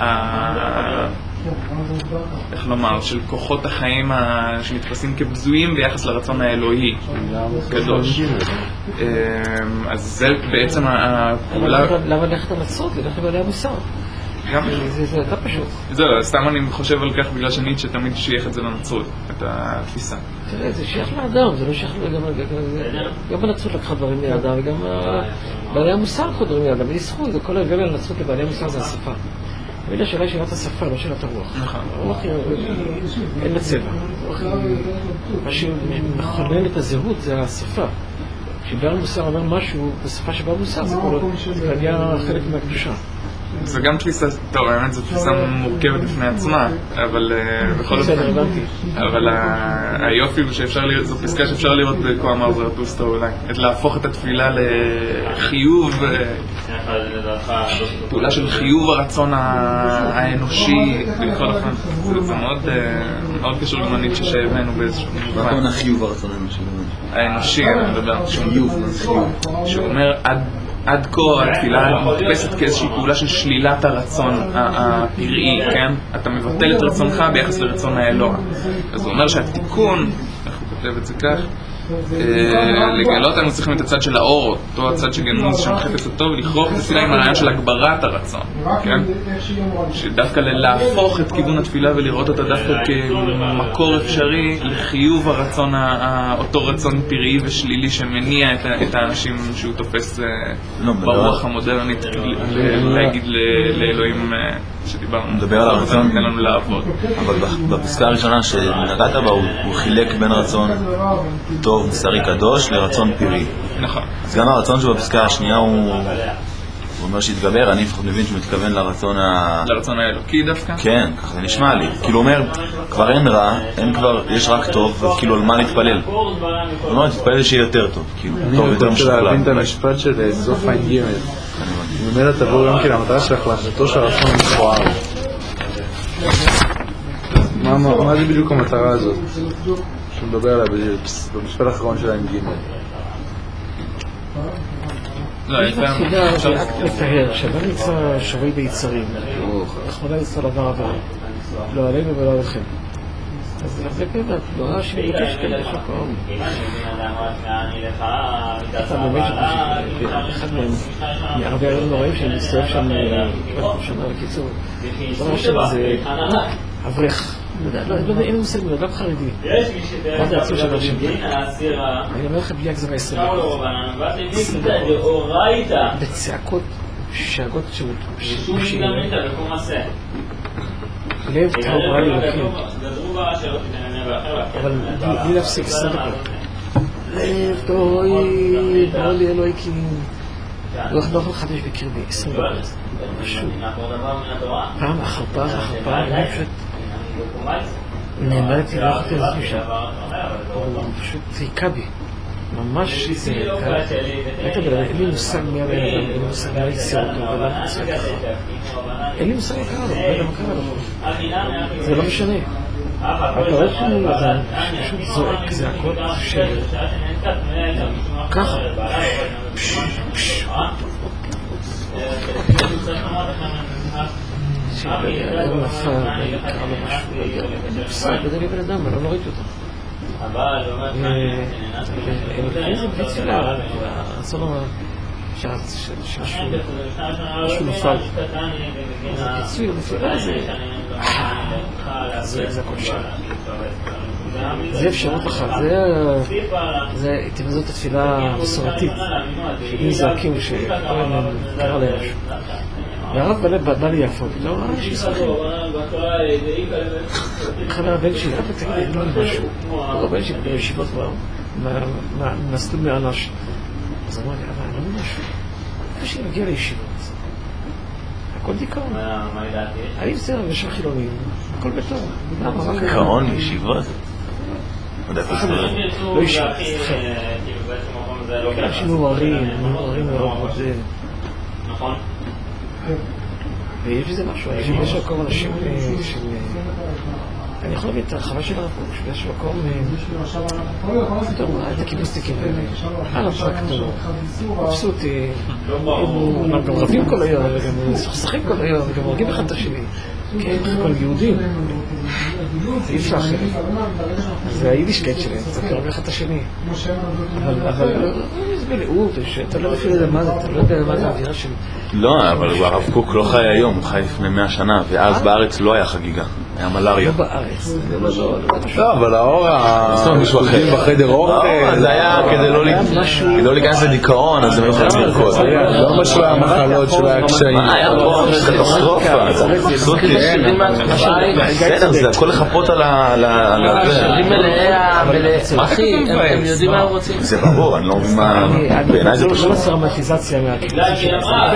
איך לומר, של כוחות החיים שנתפסים כבזויים ביחס לרצון האלוהי, קדוש. אז זה בעצם הפעולה... למה ללכת לנצרות? ללכת לבעלי המוסר. זה יותר פשוט. זהו, סתם אני חושב על כך בגלל שניטשה תמיד שייך את זה לנצרות, את התפיסה. תראה, זה שייך לאדם, זה לא שייך לאדם. גם בנצרות לקחה דברים לאדם, וגם בעלי המוסר לקחו דברים לאדם, וניסחו, זה כל ההבדל על נצרות לבעלי המוסר זה השפה. המילה שלה היא שאלת השפה, לא שאלת הרוח. נכון. הרוח אין לצבע. מה שמכונן את הזהות זה השפה. כשבעל המוסר אומר משהו בשפה שבעל המוסר, זה היה חלק מהקדושה. זה גם תפיסה, טוב, האמת זו תפיסה מורכבת בפני עצמה, אבל בכל אופן, אבל היופי הוא שאפשר לראות, זו פסקה שאפשר לראות בכה אמר זרטוסטרה אולי, את להפוך את התפילה לחיוב, פעולה של חיוב הרצון האנושי, בכל אופן, זה מאוד קשור עם הניטשה שהבאנו באיזשהו מובן. מה כמובן החיוב הרצון האנושי? האנושי, אני מדבר, שהוא אומר עד עד כה התפילה מודפסת כאיזושהי פעולה של שלילת הרצון הפראי, כן? אתה מבטל את רצונך ביחס לרצון האלוה. אז הוא אומר שהתיקון, איך הוא כותב את זה כך, לגלות אנחנו צריכים את הצד של האור, אותו הצד שגנוז שם חפץ הטוב, לכרוך את התפילה עם הרעיון של הגברת הרצון, כן? שדווקא להפוך את כיוון התפילה ולראות אותה דווקא כמקור אפשרי לחיוב הרצון, אותו רצון פראי ושלילי שמניע את האנשים שהוא תופס ברוח המודרנית להגיד לאלוהים שדיברנו, מדבר על הרצון, נתן לנו לעבוד. אבל בפסקה הראשונה שנגעת בה הוא חילק בין רצון טוב, מוסרי קדוש, לרצון פראי. נכון. אז גם הרצון שבפסקה השנייה הוא אומר שהתגבר, אני לפחות מבין שהוא מתכוון לרצון ה... לרצון האלוקי דווקא? כן, ככה זה נשמע לי. כאילו הוא אומר, כבר אין רע, אין כבר, יש רק טוב, וכאילו על מה להתפלל? הוא אומר, תתפלל שיהיה יותר טוב, כאילו, טוב יותר משוכלל. אני רוצה להבין את המשפט של סוף האינגימל. ממילא תבוא גם כן המטרה של החלשתו של הרצון מכוער. מה זה בדיוק המטרה הזאת? שמדבר עליה במשפט האחרון של האינגימל. יש בתחילה זה אקט מטהר, שאדם נמצא שווה ביצרים, רחמנא ליצלן עבר עבירה, לא עלינו ולא עליכם. אז זה באמת, התנועה שמבקש כאן יש מקום. אתה באמת אחד מהם, מהרבה היום נוראים שאני מסתובב שם כמעט שנה בקיצור. זאת אומרת שזה אברך. לא יודע, אין מושג בן אדם חרדי. מה זה עצור של השם? אני אומר לך בלי הגזרה עשרים דקות. בצעקות, שאגות שבושים. לב תאורה ללוקים. אבל בלי להפסיק עשרים דקות. לב תאורי, תאור לי אלוהיקים. לא יכול לחדש בקרבי, עשרים דקות. משהו. פעם אחר פעם אחר פעם, אני פשוט... נאמרתי לא יכולתי לזו שם, הוא פשוט צעיקה בי, ממש זה, היית בלעד, אין לי מושג מי הבן אדם, אין לי מושג מי יסיע אותו, ולמה מושג ככה, אין לי מושג מה קרה לו, בטח מה קרה לו, זה לא משנה, אתה רואה שאני אדם שפשוט זועק זעקות של ככה, שאדם נפל, קרה לו משהו, לא יודע, אני פסק, בזה לי בן אדם, אבל לא ראיתי אותו. לפני זה בלי תפילה, הרצון אומר שמשהו נפל. פיצוי, בתפילה זה הכל שם. זה אפשרות אחת, זה תמזות התפילה המסורתית, שאם זועקים שקרה להם משהו. והרב בא לי יפות, לא ראה לי שישמחים. אחד הבן שלי, אבא תגיד לי, לא לי משהו. הוא הבן שלי בישיבות מסלול מאנש. אז אמר לי, אבא, לא לי משהו. אחרי שאני מגיע לישיבות, הכל דיכאון. האם זה אנשים חילונים, הכל בטוב. דיכאון לישיבות? לא ישיבות, סליחה. אנשים מעוררים, מעוררים מאוד. נכון. ויש לזה משהו, יש כל אנשים אני יכול להגיד את הרחבה של הרב קוק, שבאיזשהו מקום, את הקיבוצניקים האלה, על הפרקטור, מבסוטי, הם גם רבים כל היום, וגם סוכסכים כל היום, וגם הורגים אחד את השני, כן, כל יהודים, זה אי אפשר אחרת. זה היידישקייט שלהם, זה קרוב אחד את השני. אבל זה בלאות, אתה לא אפילו יודע מה זה, אתה לא יודע מה זה האווירה של... לא, אבל הרב קוק לא חי היום, הוא חי לפני מאה שנה, ואז בארץ לא היה חגיגה, היה מלאריה. לא בארץ, לא, אבל האור השקודים בחדר אור, זה היה כדי לא להיכנס לדיכאון, אז הם היו יכולים לרקוד. לא משהו המחלות שלו היה קשיים. מה, היה פה קטסטרופה, זה מבסוטי. בסדר, זה הכל לחפות על ה... שרים מלאה, אחי, הם יודעים מה הם רוצים. זה ברור, אני לא מבין מה... בעיניי זה פשוט. לא סרמטיזציה מהקיבוצים של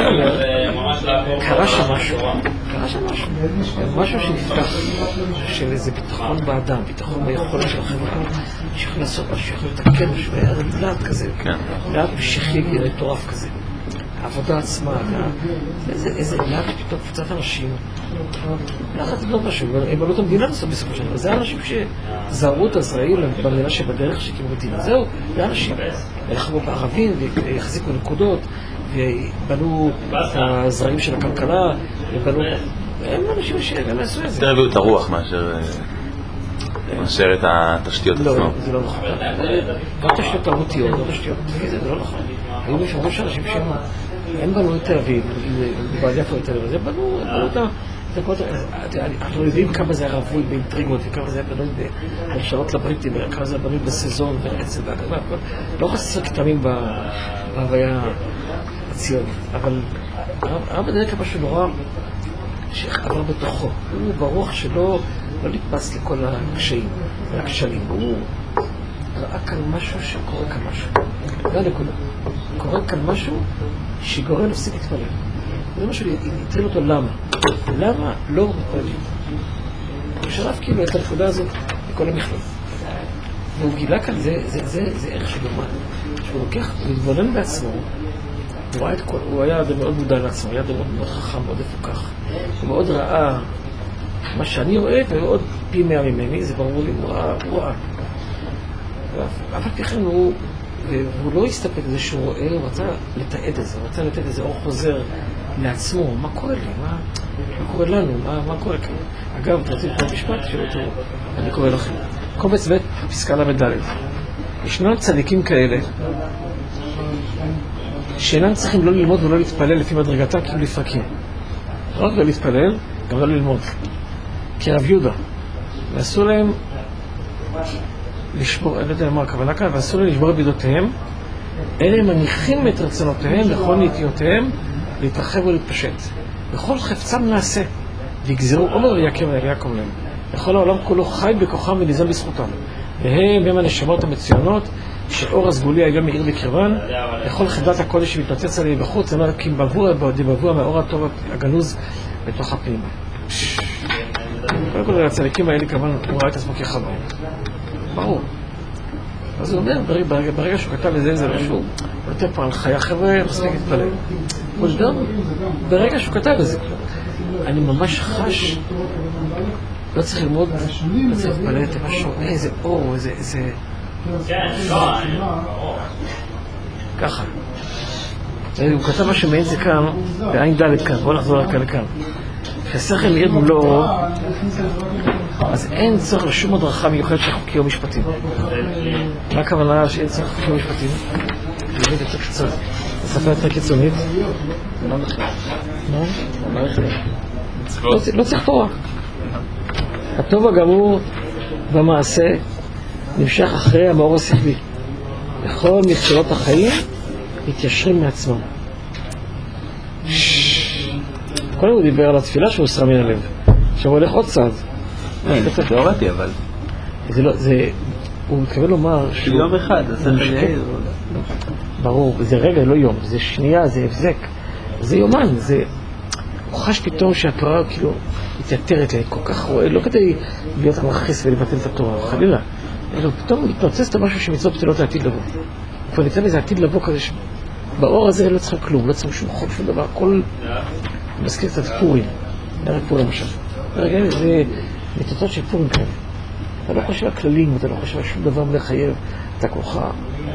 קרה שם משהו, קרה שם משהו, משהו שנפתח, של איזה ביטחון באדם, ביטחון ביכולת של החברה, שיכול לעשות משהו, שיכול לתקן משהו, היה לאט כזה, לאט משיחי מטורף כזה. העבודה עצמה, איזה לאט פתאום קבוצת אנשים, לאט זה לא משהו, הם בנו את המדינה בסופו של דבר, זה האנשים שזהרו את עזראיל במדינה שבדרך שקימו מדינה, זהו, זה האנשים, הלכו בערבים והחזיקו נקודות, ובנו את הזרעים של הכלכלה, ובנו... הם אנשים שגם עשו את זה. יותר הביאו את הרוח מאשר את התשתיות עצמו. לא, זה לא נכון. גם תשתיות תרבותיות, לא תשתיות פיזיות, זה לא נכון. היו משמעוש אנשים שהם... הם בנו את תל אביב, בעד יפו את תל אביב, הם בנו אותה. אנחנו יודעים כמה זה היה רבוי באינטריגות, וכמה זה היה בנוי בממשלות לבריטים, וכמה זה היה בנוי בסזון ובעצם והגבה. לא חסר כתמים בהוויה הציונית, אבל הרב בדרך כלל משהו נורא שעבר בתוכו. הוא ברוח שלו לא להתפס לכל הקשיים והכשלים. הוא ראה כאן משהו שקורה כאן משהו. זה הנקודה. קורה כאן משהו שגורם להפסיק להתפלל. זה משהו, יתריל אותו למה. למה לא מתפללים? הוא שלף כאילו את הנקודה הזאת בכל המכלול. והוא גילה כאן, זה, זה, זה, זה ערך של יומן. שהוא לוקח, הוא מתבונן בעצמו, הוא, את כל, הוא היה אדם מאוד מודע לעצמו, היה אדם מאוד חכם, מאוד מפוקח. הוא מאוד ראה מה שאני רואה, ועוד פי מאה ממני, זה ברור לי, הוא ראה, הוא ראה. אבל ככה הוא, והוא לא הסתפק בזה שהוא רואה, הוא רצה לתעד את זה, הוא רצה לתעד איזה אור חוזר לעצמו, מה קורה לי, מה, מה קורה לנו, מה, מה קורה כאן. אגב, אתם רוצים פה משפט, שלא תראו, אני קורא לכם. קובץ ב' פסקה למדלת. ישנם צדיקים כאלה, שאינם צריכים לא ללמוד ולא להתפלל לפי מדרגתם כי הם לפרקים. לא רק לא להתפלל, גם לא ללמוד. כי רב יהודה, ועשו להם לשבור, אני לא יודע מה הכוונה כאן, ועשו להם לשבור את בידותיהם, אלה הם מניחים את רצונותיהם לכל נטיותיהם להתרחב ולהתפשט. בכל חפצם נעשה, ויגזרו עומר ויקם ויקום להם. לכל העולם כולו חי בכוחם וניזם בזכותם. והם הם הנשמות המצוינות, שאור הסגולי העליון מאיר בקרבן, לכל חדת הקודש שמתנוצץ עליהם בחוץ, הם כי מבוע בבוע מהאור הטוב הגנוז בתוך הפנימה. קודם כל, הצדיקים האלה כמובן הוא ראה את עצמו כחבר. ברור. אז הוא אומר, ברגע, ברגע שהוא כתב לזה, זה משהו, הוא נותן פה הנחיה, חבר'ה, מספיק להתפלל. הוא נדבר, ברגע שהוא כתב לזה, אני ממש חש, לא צריך ללמוד, לא צריך להתפלל את משהו, איזה אור, איזה, איזה... ככה. הוא כתב משהו מעין זה כאן, בעין ד' כאן, בואו נחזור לכאן לכאן. כשהשכל נראה במלואו, אז אין צורך לשום הדרכה מיוחדת של חוקי או משפטים. מה הכוונה שאין צורך חוקי או משפטים? תגיד את זה קצת. השפה יותר קיצונית. לא נכון. לא צריך תורה. הטוב הגמור במעשה נמשך אחרי המאור השכלי. בכל מקצועות החיים מתיישרים מעצמם. קודם הוא דיבר על התפילה שהוא עושה מן הלב. עכשיו הוא הולך עוד צעד. זה תיאורטי, אבל... זה לא, זה... הוא מתכוון לומר... יום אחד, זה חיי... ברור, זה רגע, לא יום. זה שנייה, זה הבזק. זה יומן, זה... הוא חש פתאום שהתורה כאילו מתייתרת לי, כל כך רואה, לא כדי להיות מרחיס ולבטל את התורה, חלילה. אלא פתאום הוא מתנוצץ למשהו שמצוות בטלות לעתיד לבוא. כבר ניתן לזה עתיד לבוא כזה שבאור הזה לא צריכים כלום, לא צריכים שום חוק, שום דבר, הכל מזכיר קצת פורים, נראה פור למשל. רגע, זה מתוצאות של פורים כאלה. אתה לא חושב על כללים, אתה לא חושב על שום דבר מחייב, אתה כוחה.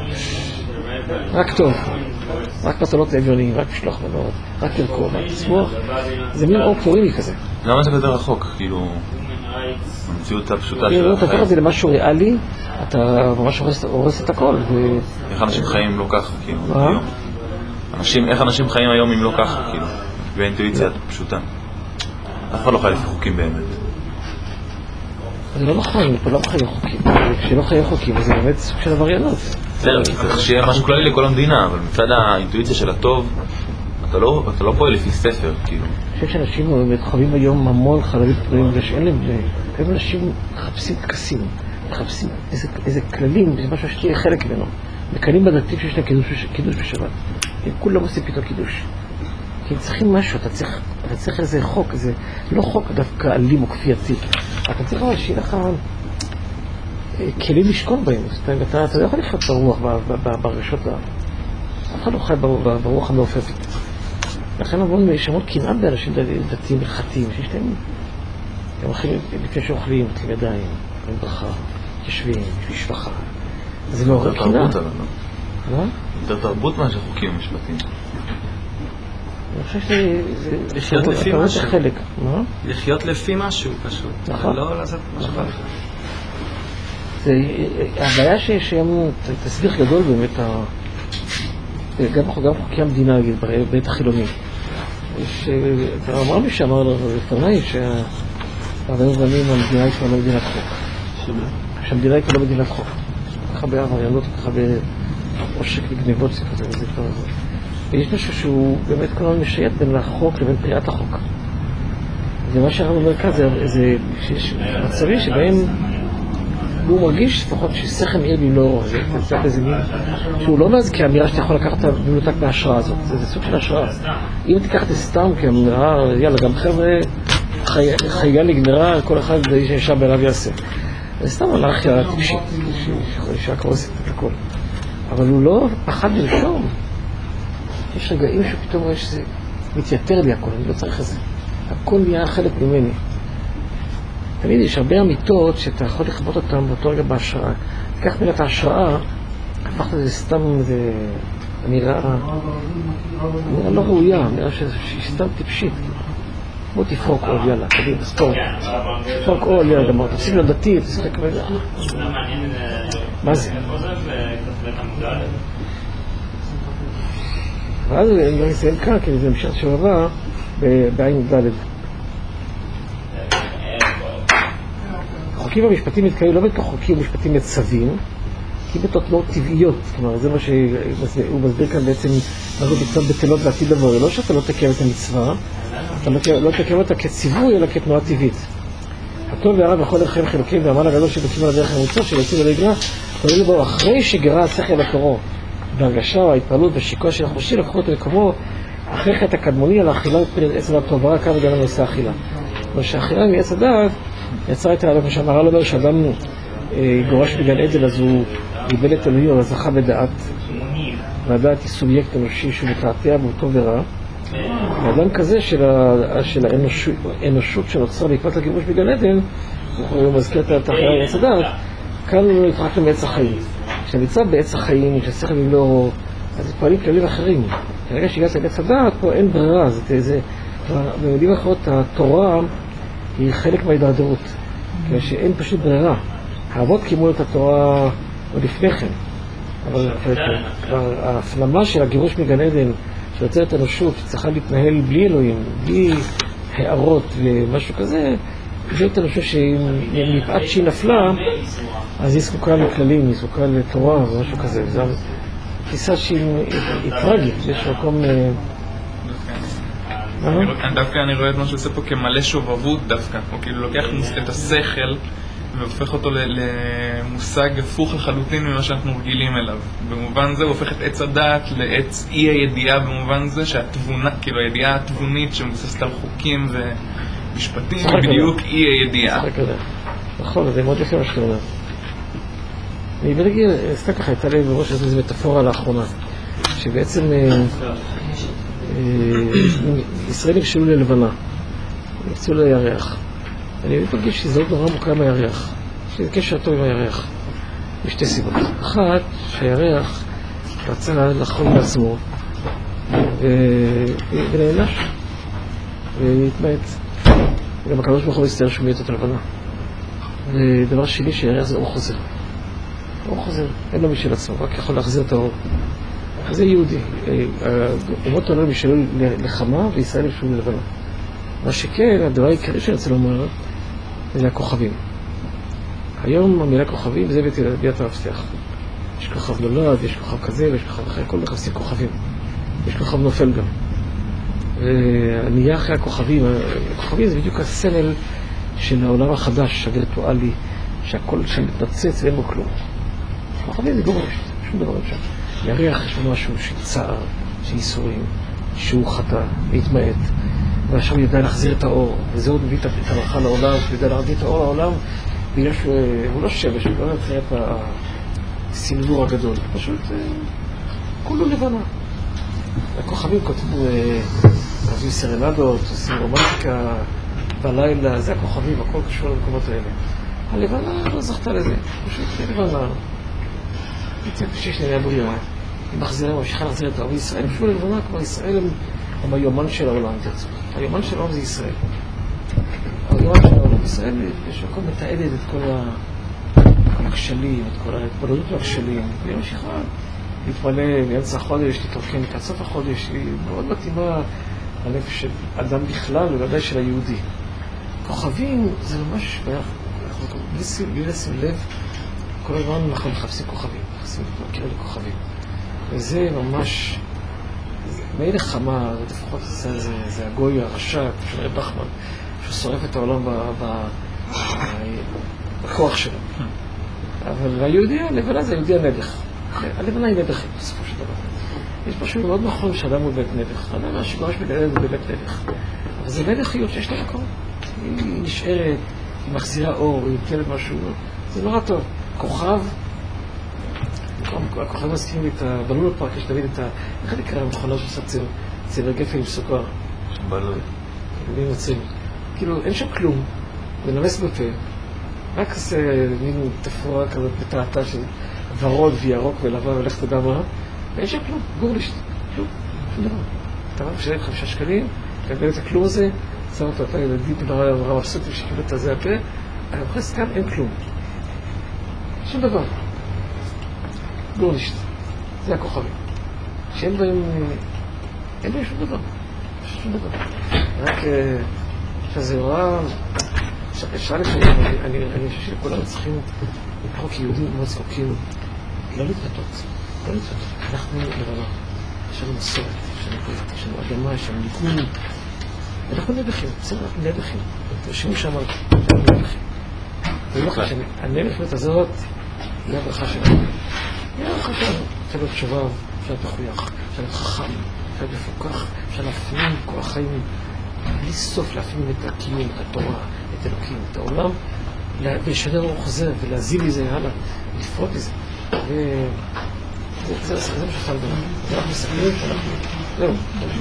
רק טוב, רק מטלות לאביונים, רק משלוח מנות, רק לרקוד, רק לצמוח. זה מין אור פורימי כזה. למה זה יותר רחוק? כאילו, המציאות הפשוטה של החיים. אתה הופך את זה למשהו ריאלי, אתה ממש הורס את הכל. איך אנשים חיים לא ככה, כאילו, היום? איך אנשים חיים היום אם לא ככה, כאילו, באינטואיציה פשוטה? אף אחד לא חי לפי חוקים באמת. זה לא נכון, פה לא חיים חוקים. כשלא חיים חוקים, זה באמת סוג של עבריינות. בסדר, צריך שיהיה משהו כללי לכל המדינה, אבל מצד האינטואיציה של הטוב, אתה לא פועל לפי ספר, כאילו. אני חושב שאנשים חווים היום המון חללים פרועים, ושאין להם, כמה אנשים מחפשים תקסים, מחפשים איזה כללים, זה משהו שתהיה חלק ממנו. מקנים בדתיים שיש להם קידוש בשבת. הם כולם עושים פתאום קידוש. כי הם צריכים משהו, אתה צריך, אתה צריך איזה חוק, זה לא חוק דווקא אלים או כפייתי. אתה צריך אבל שיהיה לך כלים לשכון בהם. אתה, אתה לא יכול לחיות ברוח, ברשות, אף אחד לא חי ברוח המעופפת. לכן יש המון קנאה באנשים דתיים הלכתיים, שיש להם, הם הולכים לפני שאוכלים, נותנים ידיים, עם ברכה, יושבים, יש משפחה. זה מעורר קנאה. מה? יותר תרבות מאשר חוקים ומשפטים. אני חושב שזה... לחיות לפי משהו. מה? לחיות לפי משהו פשוט. נכון. לא לעשות משהו. הבעיה שהם תסביך גדול באמת, גם חוקי המדינה, בית החילוני. אמר מי שאמר לפני שהרבה זמנים המדינה היא כבר לא מדינת חוק. שהמדינה היא כבר לא מדינת חוק. ככה בעבריינות, ככה בעושק וגניבות כזה וזה כבר זה. ויש משהו שהוא באמת כל הזמן משייט בין החוק לבין פריעת החוק. ומה שהרב אומר כאן זה מצבים שבהם הוא מרגיש לפחות ששכל מאיר במלואו, זה קצת איזה מין שהוא לא מאז כאמירה שאתה יכול לקחת במנותק מההשראה הזאת, זה סוג של השראה. אם תיקח את זה סתם כאמירה, יאללה, גם חבר'ה חייגה נגמרה, כל אחד שישב בעליו יעשה. זה סתם אנרכיה טיפשית, שהקורסת את הכל. אבל הוא לא פחד לנשום. יש רגעים שפתאום רואה שזה מתייתר לי הכל, אני לא צריך את זה. הכל נהיה חלק ממני. תמיד יש הרבה אמיתות שאתה יכול לכבות אותן באותו רגע בהשראה. תיקח מילת ההשראה, הפכת את זה סתם איזה אמירה, אמירה לא ראויה, אמירה שהיא סתם טיפשית. בוא תפרוק עול, יאללה, קדימה, ספורט. תפרוק עול, יאללה, גמר, תשיג לו דתי, תשחק בזה. מה זה? ואז אני מסיים כאן, כי זה המשך שבוע בעין ד'. החוקים והמשפטים מתקיימים לא בתוך חוקים ומשפטים מצווים, כי בתותנות טבעיות, כלומר זה מה שהוא מסביר כאן בעצם, מה זה מצוות בטלות לעתיד לבוא, לא שאתה לא תקיים את המצווה, אתה לא תקיים אותה כציווי אלא כתנועה טבעית. הטוב והרע בכל לכם חילוקים והמן הגדול שבקים על הדרך המוצא שיוצאים על הגרה, תראו בו אחרי שגרה השכל לתורו, בהרגשה או ההתפעלות והשיקוע של החושי לקחו אותו לקומו אחרי חטא הקדמוני על האכילה מפני עץ הדעת טוב ורע כאן וגם לנושא האכילה. אבל שהאכילה מעץ הדעת יצרה את העולם שאמרה לו שאדם גורש בגן עדן אז הוא קיבל את אלוהים אבל זכה בדעת והדעת היא סובייקט אנושי שהוא מתעתע בו טוב ורע ואדם כזה של, ה, של האנושות, האנושות שנוצרה בעקבות הגירוש בגן עדן הוא מזכיר את האכילה מעץ הדעת כאן הוא נתרק מעץ החיים כשנמצא בעץ החיים כשצריך למלוא אז פועלים כללים אחרים כרגע שהגעת לעץ הדעת פה אין ברירה זה, זה, במילים אחרות התורה היא חלק מההידרדרות, כי שאין פשוט ברירה. האבות קימו את התורה עוד לפני כן, אבל כבר ההפנמה של הגירוש מגן עדן, שיוצרת אנושות, שצריכה להתנהל בלי אלוהים, בלי הערות ומשהו כזה, זה את אנושות שמפאת שהיא נפלה, אז היא זקוקה לכללים, היא זקוקה לתורה ומשהו כזה. זו תפיסה שהיא טרגית, יש מקום... דווקא אני רואה את מה שעושה פה כמלא שובבות דווקא, הוא כאילו לוקח את השכל והופך אותו למושג הפוך לחלוטין ממה שאנחנו רגילים אליו. במובן זה הוא הופך את עץ הדעת לעץ אי הידיעה במובן זה שהתבונה, כאילו הידיעה התבונית שמבוססת על חוקים ומשפטים היא בדיוק אי הידיעה. נכון, זה מאוד יפה מה שאתה אומר. אני בלגי, סתם ככה, הייתה לי בראש איזו מטאפורה לאחרונה שבעצם ישראל נפשלו ללבנה, נפצו לירח אני מרגיש שזה עוד נורא מוכר מהירח. יש לי קשר טוב עם הירח. יש שתי סיבות. אחת, שהירח רצה לחון לעצמו, ונענש, והתמעט. גם הקדוש ברוך הוא הסתר שהוא מייתות הלבנה. ודבר שני, שהירח זה אור חוזר. אור חוזר, אין לו משל עצמו, רק יכול להחזיר את האור. אז זה יהודי. אומות העולם ישאלו לחמה, וישראל ישאלו ללבנה. מה שכן, הדבר העיקרי שאני רוצה לומר, זה הכוכבים. היום המילה כוכבים, וזה ביאת המפתח. יש כוכב נולד, יש כוכב כזה, ויש כוכב אחר, כל מחפשים כוכבים. יש כוכב נופל גם. ונהיה אחרי הכוכבים, הכוכבים זה בדיוק הסמל של העולם החדש, הווירטואלי, שהכל שם מתנצץ ואין בו כלום. כוכבים זה גורש, שום דבר אפשר. יריח יש לו משהו של צער, של ייסורים, שהוא חטא, להתמעט. ועכשיו הוא ידע להחזיר את האור, וזה עוד מביא את הברכה לעולם, הוא ידע להחזיר את האור לעולם, בגלל שהוא לא שבש, הוא לא נצא את הסילבור הגדול, פשוט כולו לבנה. הכוכבים כותבו, כותבים סרנדות, עושים רומנטיקה בלילה, זה הכוכבים, הכל קשור למקומות האלה. הלבנה לא זכתה לזה, פשוט לבנה. שיש לעניין בריאה, היא מחזירה, ממשיכה להחזיר את האור. ישראל פשוט לבנה, כמו ישראל הם היומן של העולם, תרצו. היומן של העולם זה ישראל. היומן של העולם, ישראל יש הכל מתעדת את כל הכשלים, את כל ההתמודדות מהכשלים, והיא ממשיכה להתמלא מאמצע החודש, להתרוקן לקראת סוף החודש, היא מאוד מתאימה לנפש של אדם בכלל, ובוודאי של היהודי. כוכבים זה ממש, בלי לשים לב, כל הזמן אנחנו מחפשים כוכבים, מחפשים להכיר לכוכבים. וזה ממש, מי נחמה, לפחות זה, זה, זה הגוי הרשע, של רב נחמן, שהוא שורף את העולם ב, ב, בכוח שלו. אבל היהודי, הלבנה זה היהודי הנדך. הלבנה היא נדכת בסופו של דבר. יש משהו מאוד נכון שאדם הוא בית נדך. אדם שממש מתגלד בבית נדך. אבל זה נדכיות שיש לה מקום. היא נשארת, היא מחזירה אור, היא נותנת משהו. זה נורא טוב. כוכב, הכוכב מזכירים לי את הבלון הפארק, יש תמיד את ה... איך נקרא המכונה שעושה צבע? צבע גפן עם סוכר. בלון. מבין הצבע. כאילו, אין שם כלום. זה נמס בפה. רק עושה מין תפורה כזאת בתעתה של ורוד וירוק ולבן ולך תדע מה. ואין שם כלום. גורלישט. כלום. שום דבר. אתה רואה משלם חמישה שקלים, תקבל את הכלום הזה, שם אותו אתה ילדים ברמה מבסוטים שקיבלו את הזה הפה. אני מחס כאן, אין כלום. שום דבר. גורלישט. זה הכוכבים. שאין בהם... אין בהם שום דבר. שום דבר. רק... שזה הוראה... אפשר לפעמים, אני חושב שכולנו צריכים, אנחנו כיהודים מאוד זקוקים, לא להתבטאות, לא להתבטאות. אנחנו לבנה, יש לנו מסורת, יש לנו פרט, יש לנו אדמה, יש לנו ניקון. אנחנו נדחים, בסדר, אנחנו נדחים. יושבים שם, אנחנו נדחים. ואני אומר לך שהנדחיות הזאת היא הברכה שלנו. היא הברכה שלנו. אפשר להיות שובב, אפשר להיות מחוייך, אפשר להיות חכם, אפשר להיות מפוקח, אפשר להפנים כוח חיים. בלי סוף להפנים את הקיום, את התורה, את אלוקים, את העולם, ולשדר אור חוזר ולהזיל מזה הלאה, לפרוט מזה. וזה מה שחל בנו. אנחנו מסתכלים שאנחנו... זהו.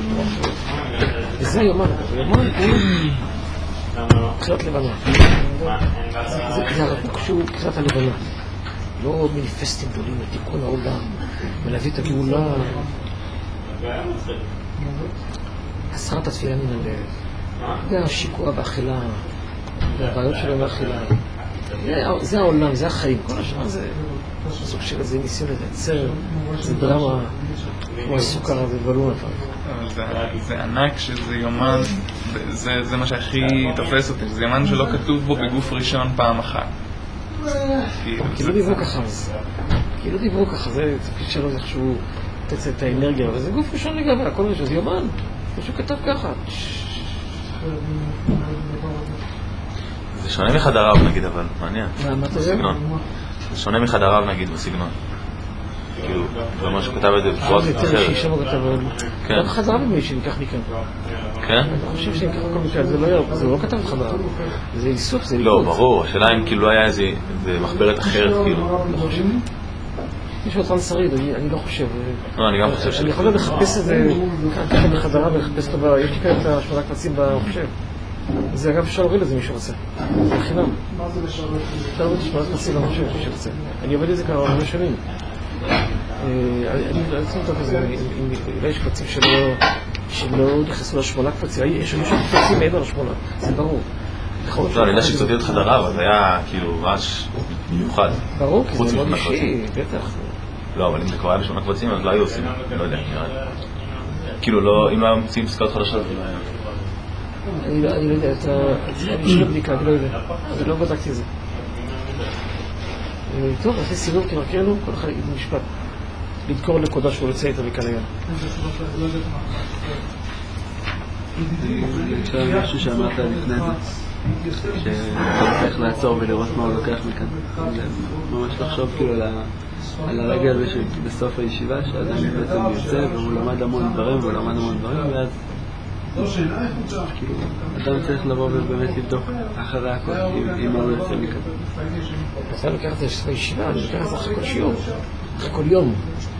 וזה היומן. היומן הוא בחירת לבנה. זה הרחוק שהוא בחירת הלבנה. לא מניפסטים גדולים לתיקון העולם, ולהביא את הגאולה. הסרת התפילה מן הלב, זה השיקוע באכילה, והבעיות שלו באכילה. זה העולם, זה החיים. כל השנה זה סוג של איזה ניסיון לייצר, זה דרמה, כמו הסוכר ובלון לפעמים. זה ענק שזה יומן, זה מה שהכי תופס אותי, זה יומן שלא כתוב בו בגוף ראשון פעם אחת. כי לא דיברו ככה, כי לא דיברו ככה, זה תפקיד שלו, זה איכשהו תצא את האנרגיה, אבל זה גוף ראשון לגבי, הכל ראשון, זה יומן. משהו כתב ככה. זה שונה מחד הרב נגיד, אבל מעניין. מה אתה זה? זה שונה מחד הרב נגיד בסגנון. כאילו, זה מה שכתב את זה בצורה אחרת. יותר אישי שם הוא כתב, אבל... גם חד הרב מי שניקח מכאן. כן? אני חושב שניקח הכל מכאן, זה לא כתב חד הרב. זה איסוף, זה לא, ברור. השאלה אם כאילו לא היה איזה מחברת אחרת, כאילו. לא חושב. יש עוד טרנסריד, אני לא חושב. לא, אני גם חושב ש... אני יכול לחפש את זה, ככה בחדרה ולחפש אותו, יש לי כאן את השמונה קבצים במחשב. זה אגב אפשר להוריד לזה מי שרוצה. זה חינם. אפשר להוריד לשמונת קבצים למחשב מי שרוצה. אני עובד את זה כבר הרבה שנים. אני לא אצלנו טוב לזה, אולי יש קבצים שלא נכנסו לשמונה קבצים. יש קבצים מעבר לשמונה, זה ברור. לא, אני יודע שקצתי אותך דרב, אז היה כאילו ממש מיוחד. ברור, כי זה מאוד אישי, בטח. לא, אבל אם זה כבר היה בשמונה קבצים, אז לא היו עושים, לא יודע, נראה לי. כאילו, אם לא היו מציעים פסקאות חדשות, זה לא היה. אני לא יודע, אני שואל בדיקה, אני לא יודע. אני לא בדקתי את זה. טוב, אחרי סיבוב כמרכנו, כל אחד יגיד משפט. לדקור נקודה שהוא יוצא איתה מכאן היום. עכשיו משהו שאמרת לפני זה, שאתה צריך לעצור ולראות מה הוא לוקח מכאן. ממש לחשוב כאילו על הרגע הזה שבסוף הישיבה, שאדם בעצם יוצא והוא למד המון דברים והוא למד המון דברים, ואז כאילו אדם צריך לבוא ובאמת לבדוק אחרי הכל, אם הוא יוצא מכאן. אתה לוקח את זה בישיבה, אני לוקח את זה אחרי כל שיעור, אחרי כל יום.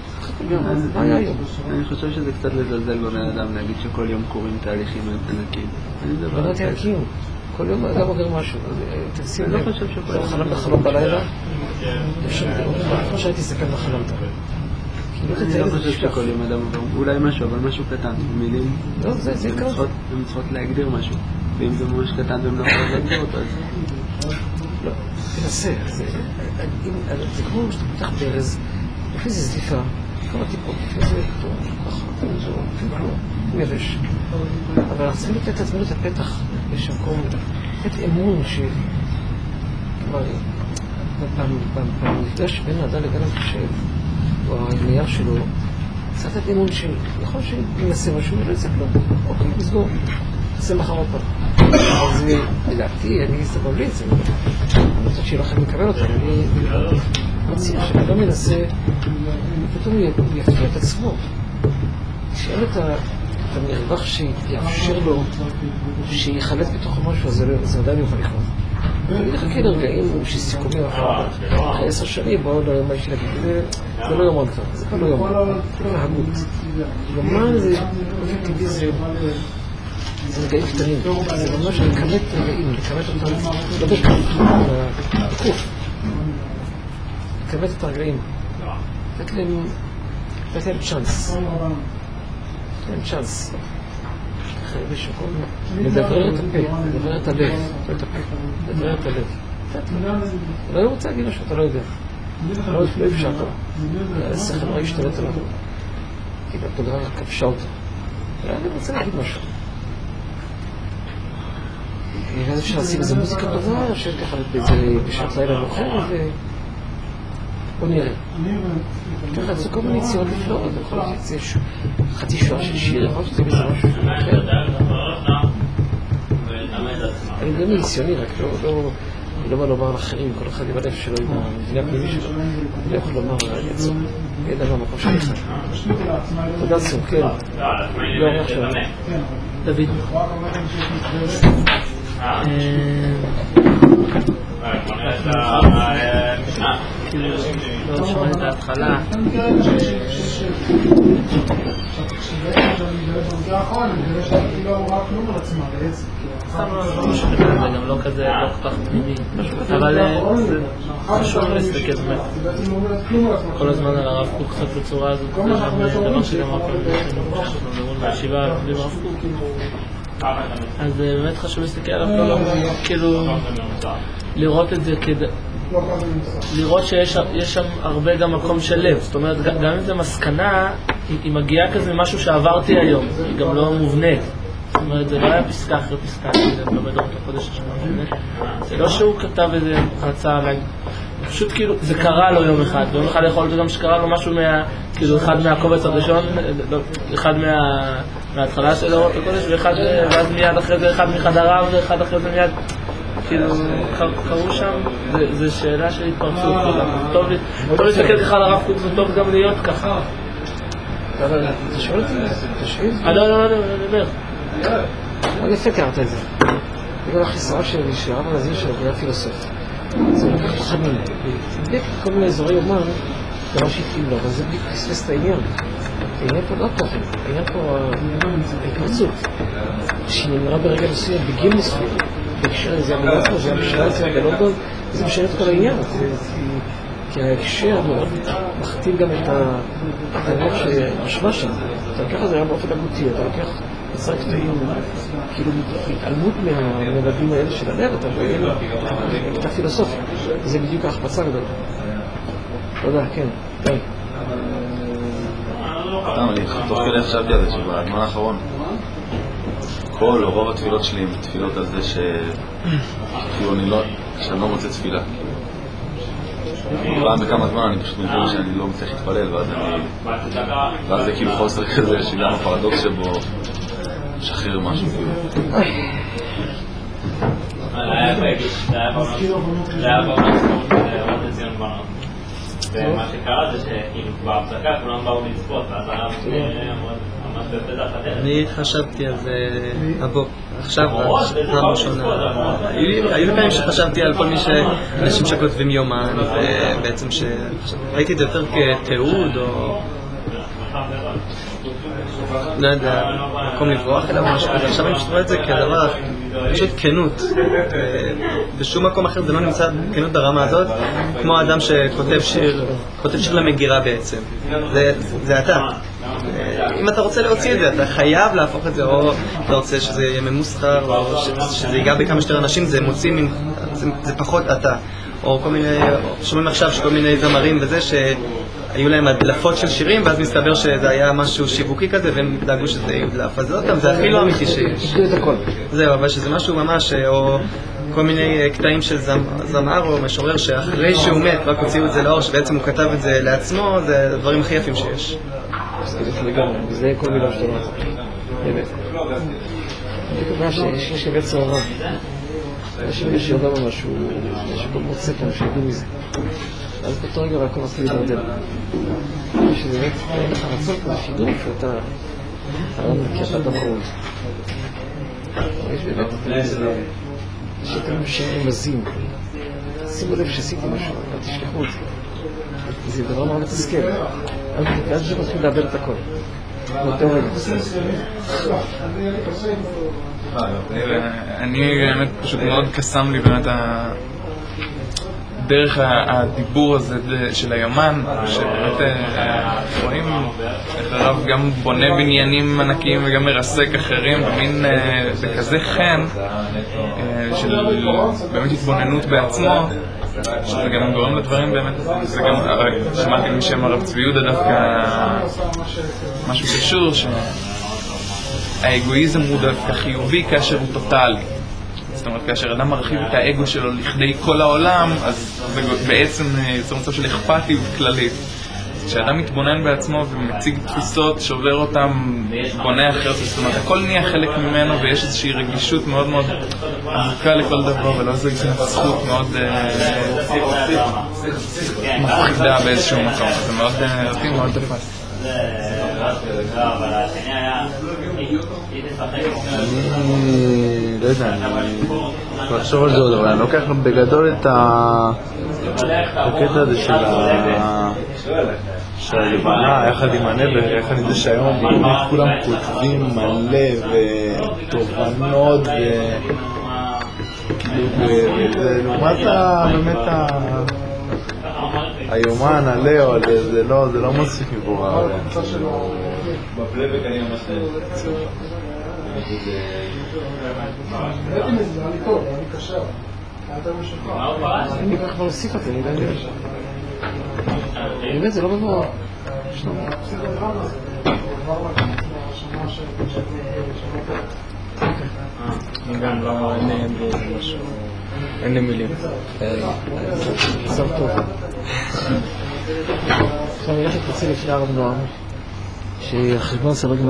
אני חושב שזה קצת לזלזל בבן אדם להגיד שכל יום קוראים תהליכים ענקיים. לא תהליכים, כל יום אדם עובר משהו. תשים לב, זה חלם בחלום בלילה. לא שהייתי סכם בחלמת. אני לא חושב שכל יום אדם עובר, אולי משהו, אבל משהו קטן, מילים. לא, זה קרה. הן צריכות להגדיר משהו, ואם זה ממש קטן והן לא יכולות להגדיר אותו, אז... לא, תנסה. זה כמו שאתה פותח ברז, לפי זה זליפה. כמה טיפות, לפי זה כתוב, ככה, זה מבש. אבל אנחנו צריכים לתת עצמנו את הפתח, יש מקום, לתת אמון ש... כלומר, במפגש בין האדם לגן המחשב, או הנייר שלו, צריך לתת אמון של, יכול שננסה משהו, ולא יצא כלום. אוקיי, נסגור, נעשה מחר עוד פעם. אז לדעתי, אני אסתכל בלי את זה, אני רוצה שיהיה לכם לקבל אותם, אני מציע שאדם מנסה, פתאום הוא יפתיע את עצמו. שאין את המרווח שיאפשר לו, שיחלט בתוך משהו, זה עדיין יוכל לקרות. אני נחכה לרגעים שסיכומים אחרי עשר שנים, בואו לא מה יש להגיד, זה לא יומן כבר, זה כבר לא יומן, זה לא הגות. יומן זה, באופן טבעי זה, זה רגעים קטנים, זה ממש לקמת רגעים, לקמת אותם, לא בקוף, לקמת את הרגעים, לתת להם, לתת להם צ'אנס, לתת להם צ'אנס. לדבר את הפה, לדבר את הלב, לא את הפה, לדבר את הלב. לא רוצה להגיד משהו, אתה לא יודע. לא אפשר פה. השכל לא ישתלט עליו. כאילו, התודעה כבשה אותה. אני רוצה להגיד משהו. ואז אפשר לשים איזו מוזיקה טובה, שככה בשעת לילה מאוחרת, בוא נראה. ככה, זה כל מיני יציאות נפלאות, יכול להיות שזה חצי שעה של שיר, יכול להיות שזה בזה משהו אחר. אני גם ניסיוני, רק לא בא לומר לאחרים, כל אחד עם הלב שלו, עם המבנה הפנימי שלו. אני לא יכול לומר, אני אעצור, אין דבר מקום של אחד. תודה צור, כן. לא אומר עכשיו. דוד. לא שמעתי את ההתחלה זה גם לא כזה, לא כל כך פנימי, אבל זה חשוב להסתכל באמת כל הזמן על הרב קוק קצת בצורה הזאת, זה דבר שגם רק בישיבה בלי הרב קוק, אז באמת חשוב להסתכל עליו, כאילו לראות את זה כדי לראות שיש שם הרבה גם מקום של לב, זאת אומרת גם אם זה מסקנה היא מגיעה כזה משהו שעברתי היום, היא גם לא מובנית, זאת אומרת זה לא היה פסקה אחרי פסקה, זה לומד אורת הקודש השנה מובנית, זה לא שהוא כתב איזה הרצאה, פשוט כאילו זה קרה לו יום אחד, ויום אחד יכול להיות גם שקרה לו משהו כאילו אחד מהקובץ הראשון, אחד מההתחלה של אורת הקודש, ואז מיד אחרי זה אחד מחדריו ואחד אחרי זה מיד כאילו, קראו שם, זה שאלה של התפרצות, טוב להסתכל ככה על הרב קוק, זה טוב גם להיות ככה. אבל אתה שואל אותי? אתה שואל? לא, לא, לא, לא, אני אומר. אני יפה קראת את זה. בגלל החיסרה שלי, שהרב הנזיר של הגבייה פילוסופית. זה לקח חכמים. בדיוק כל מיני אזורי אומן, דבר שהתאים לו, אבל זה בדיוק פספס את העניין. העניין פה לא תוכן, העניין פה ההתפרצות. שהיא נראה ברגע מסוים, בגיל מסוים, בהקשר הזה, זה המשנה הזה בלונדון, זה משנה את כל העניין, כי ההקשר מאוד מכתיב גם את הרוב שנשמע שם. אתה לוקח את זה היה באופן הגותי, אתה לוקח יצר קטעים, כאילו התעלמות מהמדדים האלה של הנר, אתה רואה את הפילוסופיה. זה בדיוק ההחפצה גדולה. תודה, כן, די. סתם, אני תוך כדי חשבתי על זה שבזמן האחרון כל או רוב התפילות שלי הם תפילות על זה שכאילו אני לא, שאני לא מוצא תפילה. פעם בכמה זמן אני פשוט מבין שאני לא מצליח להתפלל, ואז אני... ואז זה כאילו חוסר כזה שגם הפרדוקס שבו משחרר משהו כאילו. זה היה במסורת לראות את ציון בנות. ומה שקרה זה שכאילו בהפסקה כולם באו לצפות, ואז הרב ממש בפתח הדרך. אני חשבתי על זה הבוקר, עכשיו, פעם ראשונה. היו לי פעמים שחשבתי על כל מי שאנשים שכותבים יומן, ובעצם שראיתי את זה יותר כתיעוד או... לא יודע, מקום לברוח אליו או משהו כזה. עכשיו אני פשוט רואה את זה כדבר, פשוט כנות. בשום מקום אחר זה לא נמצא כנות ברמה הזאת, כמו אדם שכותב שיר, כותב שיר למגירה בעצם. זה אתה. אם אתה רוצה להוציא את זה, אתה חייב להפוך את זה, או אתה רוצה שזה יהיה ממוסחר, או שזה ייגע בכמה שיותר אנשים, זה מוציא, זה פחות אתה. או כל מיני, שומעים עכשיו שכל מיני זמרים וזה שהיו להם הדלפות של שירים, ואז מסתבר שזה היה משהו שיווקי כזה, והם דאגו שזה יהיו דלף. אז אותם, זה הכי לא אמיתי שיש. זהו, אבל שזה משהו ממש, או כל מיני קטעים של זמר או משורר שאחרי שהוא מת, רק הוציאו את זה לאור, שבעצם הוא כתב את זה לעצמו, זה הדברים הכי יפים שיש. זה כל מילה שאתה אומר. באמת. אני קובע שיש שווה צהרון. יש ירדה ממש, שכל מוצא כאן שידעו מזה. אז באותו רגע הכל מתחיל להתרדל. שזה באמת, אין לך רצון כזה שידור, שאתה הרם לקחת את המרון. יש באמת, יש יותר שהם מזים. שימו לב שעשיתי משהו, אבל תשכחו את זה. זה דבר מאוד מתסכל. אז זה מתחיל לאבד את הכל. באותו רגע. אני באמת פשוט מאוד קסם לי באמת דרך הדיבור הזה של היומן, שבאמת רואים איך הרב גם בונה בניינים ענקיים וגם מרסק אחרים במין בכזה חן של באמת התבוננות בעצמו, שזה גם גורם לדברים באמת. זה גם שמעתי משם הרב צבי יהודה דווקא משהו קשור, שהאגואיזם הוא דווקא חיובי כאשר הוא טוטלי. זאת אומרת, כאשר אדם מרחיב את האגו שלו לכדי כל העולם, אז זה בעצם יוצר מצב של אכפתיות כללית. כשאדם מתבונן בעצמו ומציג תפיסות, שובר אותם, בונה אחרת, זאת אומרת, הכל נהיה חלק ממנו, ויש איזושהי רגישות מאוד מאוד עמוקה לכל דבר, ולא איזו התנצחות מאוד מפחידה באיזשהו מקום. זה מאוד אותי מאוד תפס. אני לא יודע, אני חושב על זה עוד, אבל אני לוקח בגדול את הקטע הזה של הלבנה יחד עם הנבר, יחד עם זה שהיום באמת כולם כותבים מלא ותובנות ולעומת באמת היומן, הלאו, זה לא מוסיף מבורר. בפלבק אני ממש אני כבר אוסיף את זה, אני יודע. באמת, זה לא מבורר. אני גם לא נהיים משהו. אין לי מילים. סב טוב. עכשיו אני הולך להתפצל לפני הרב נועם, שהחשבון סבג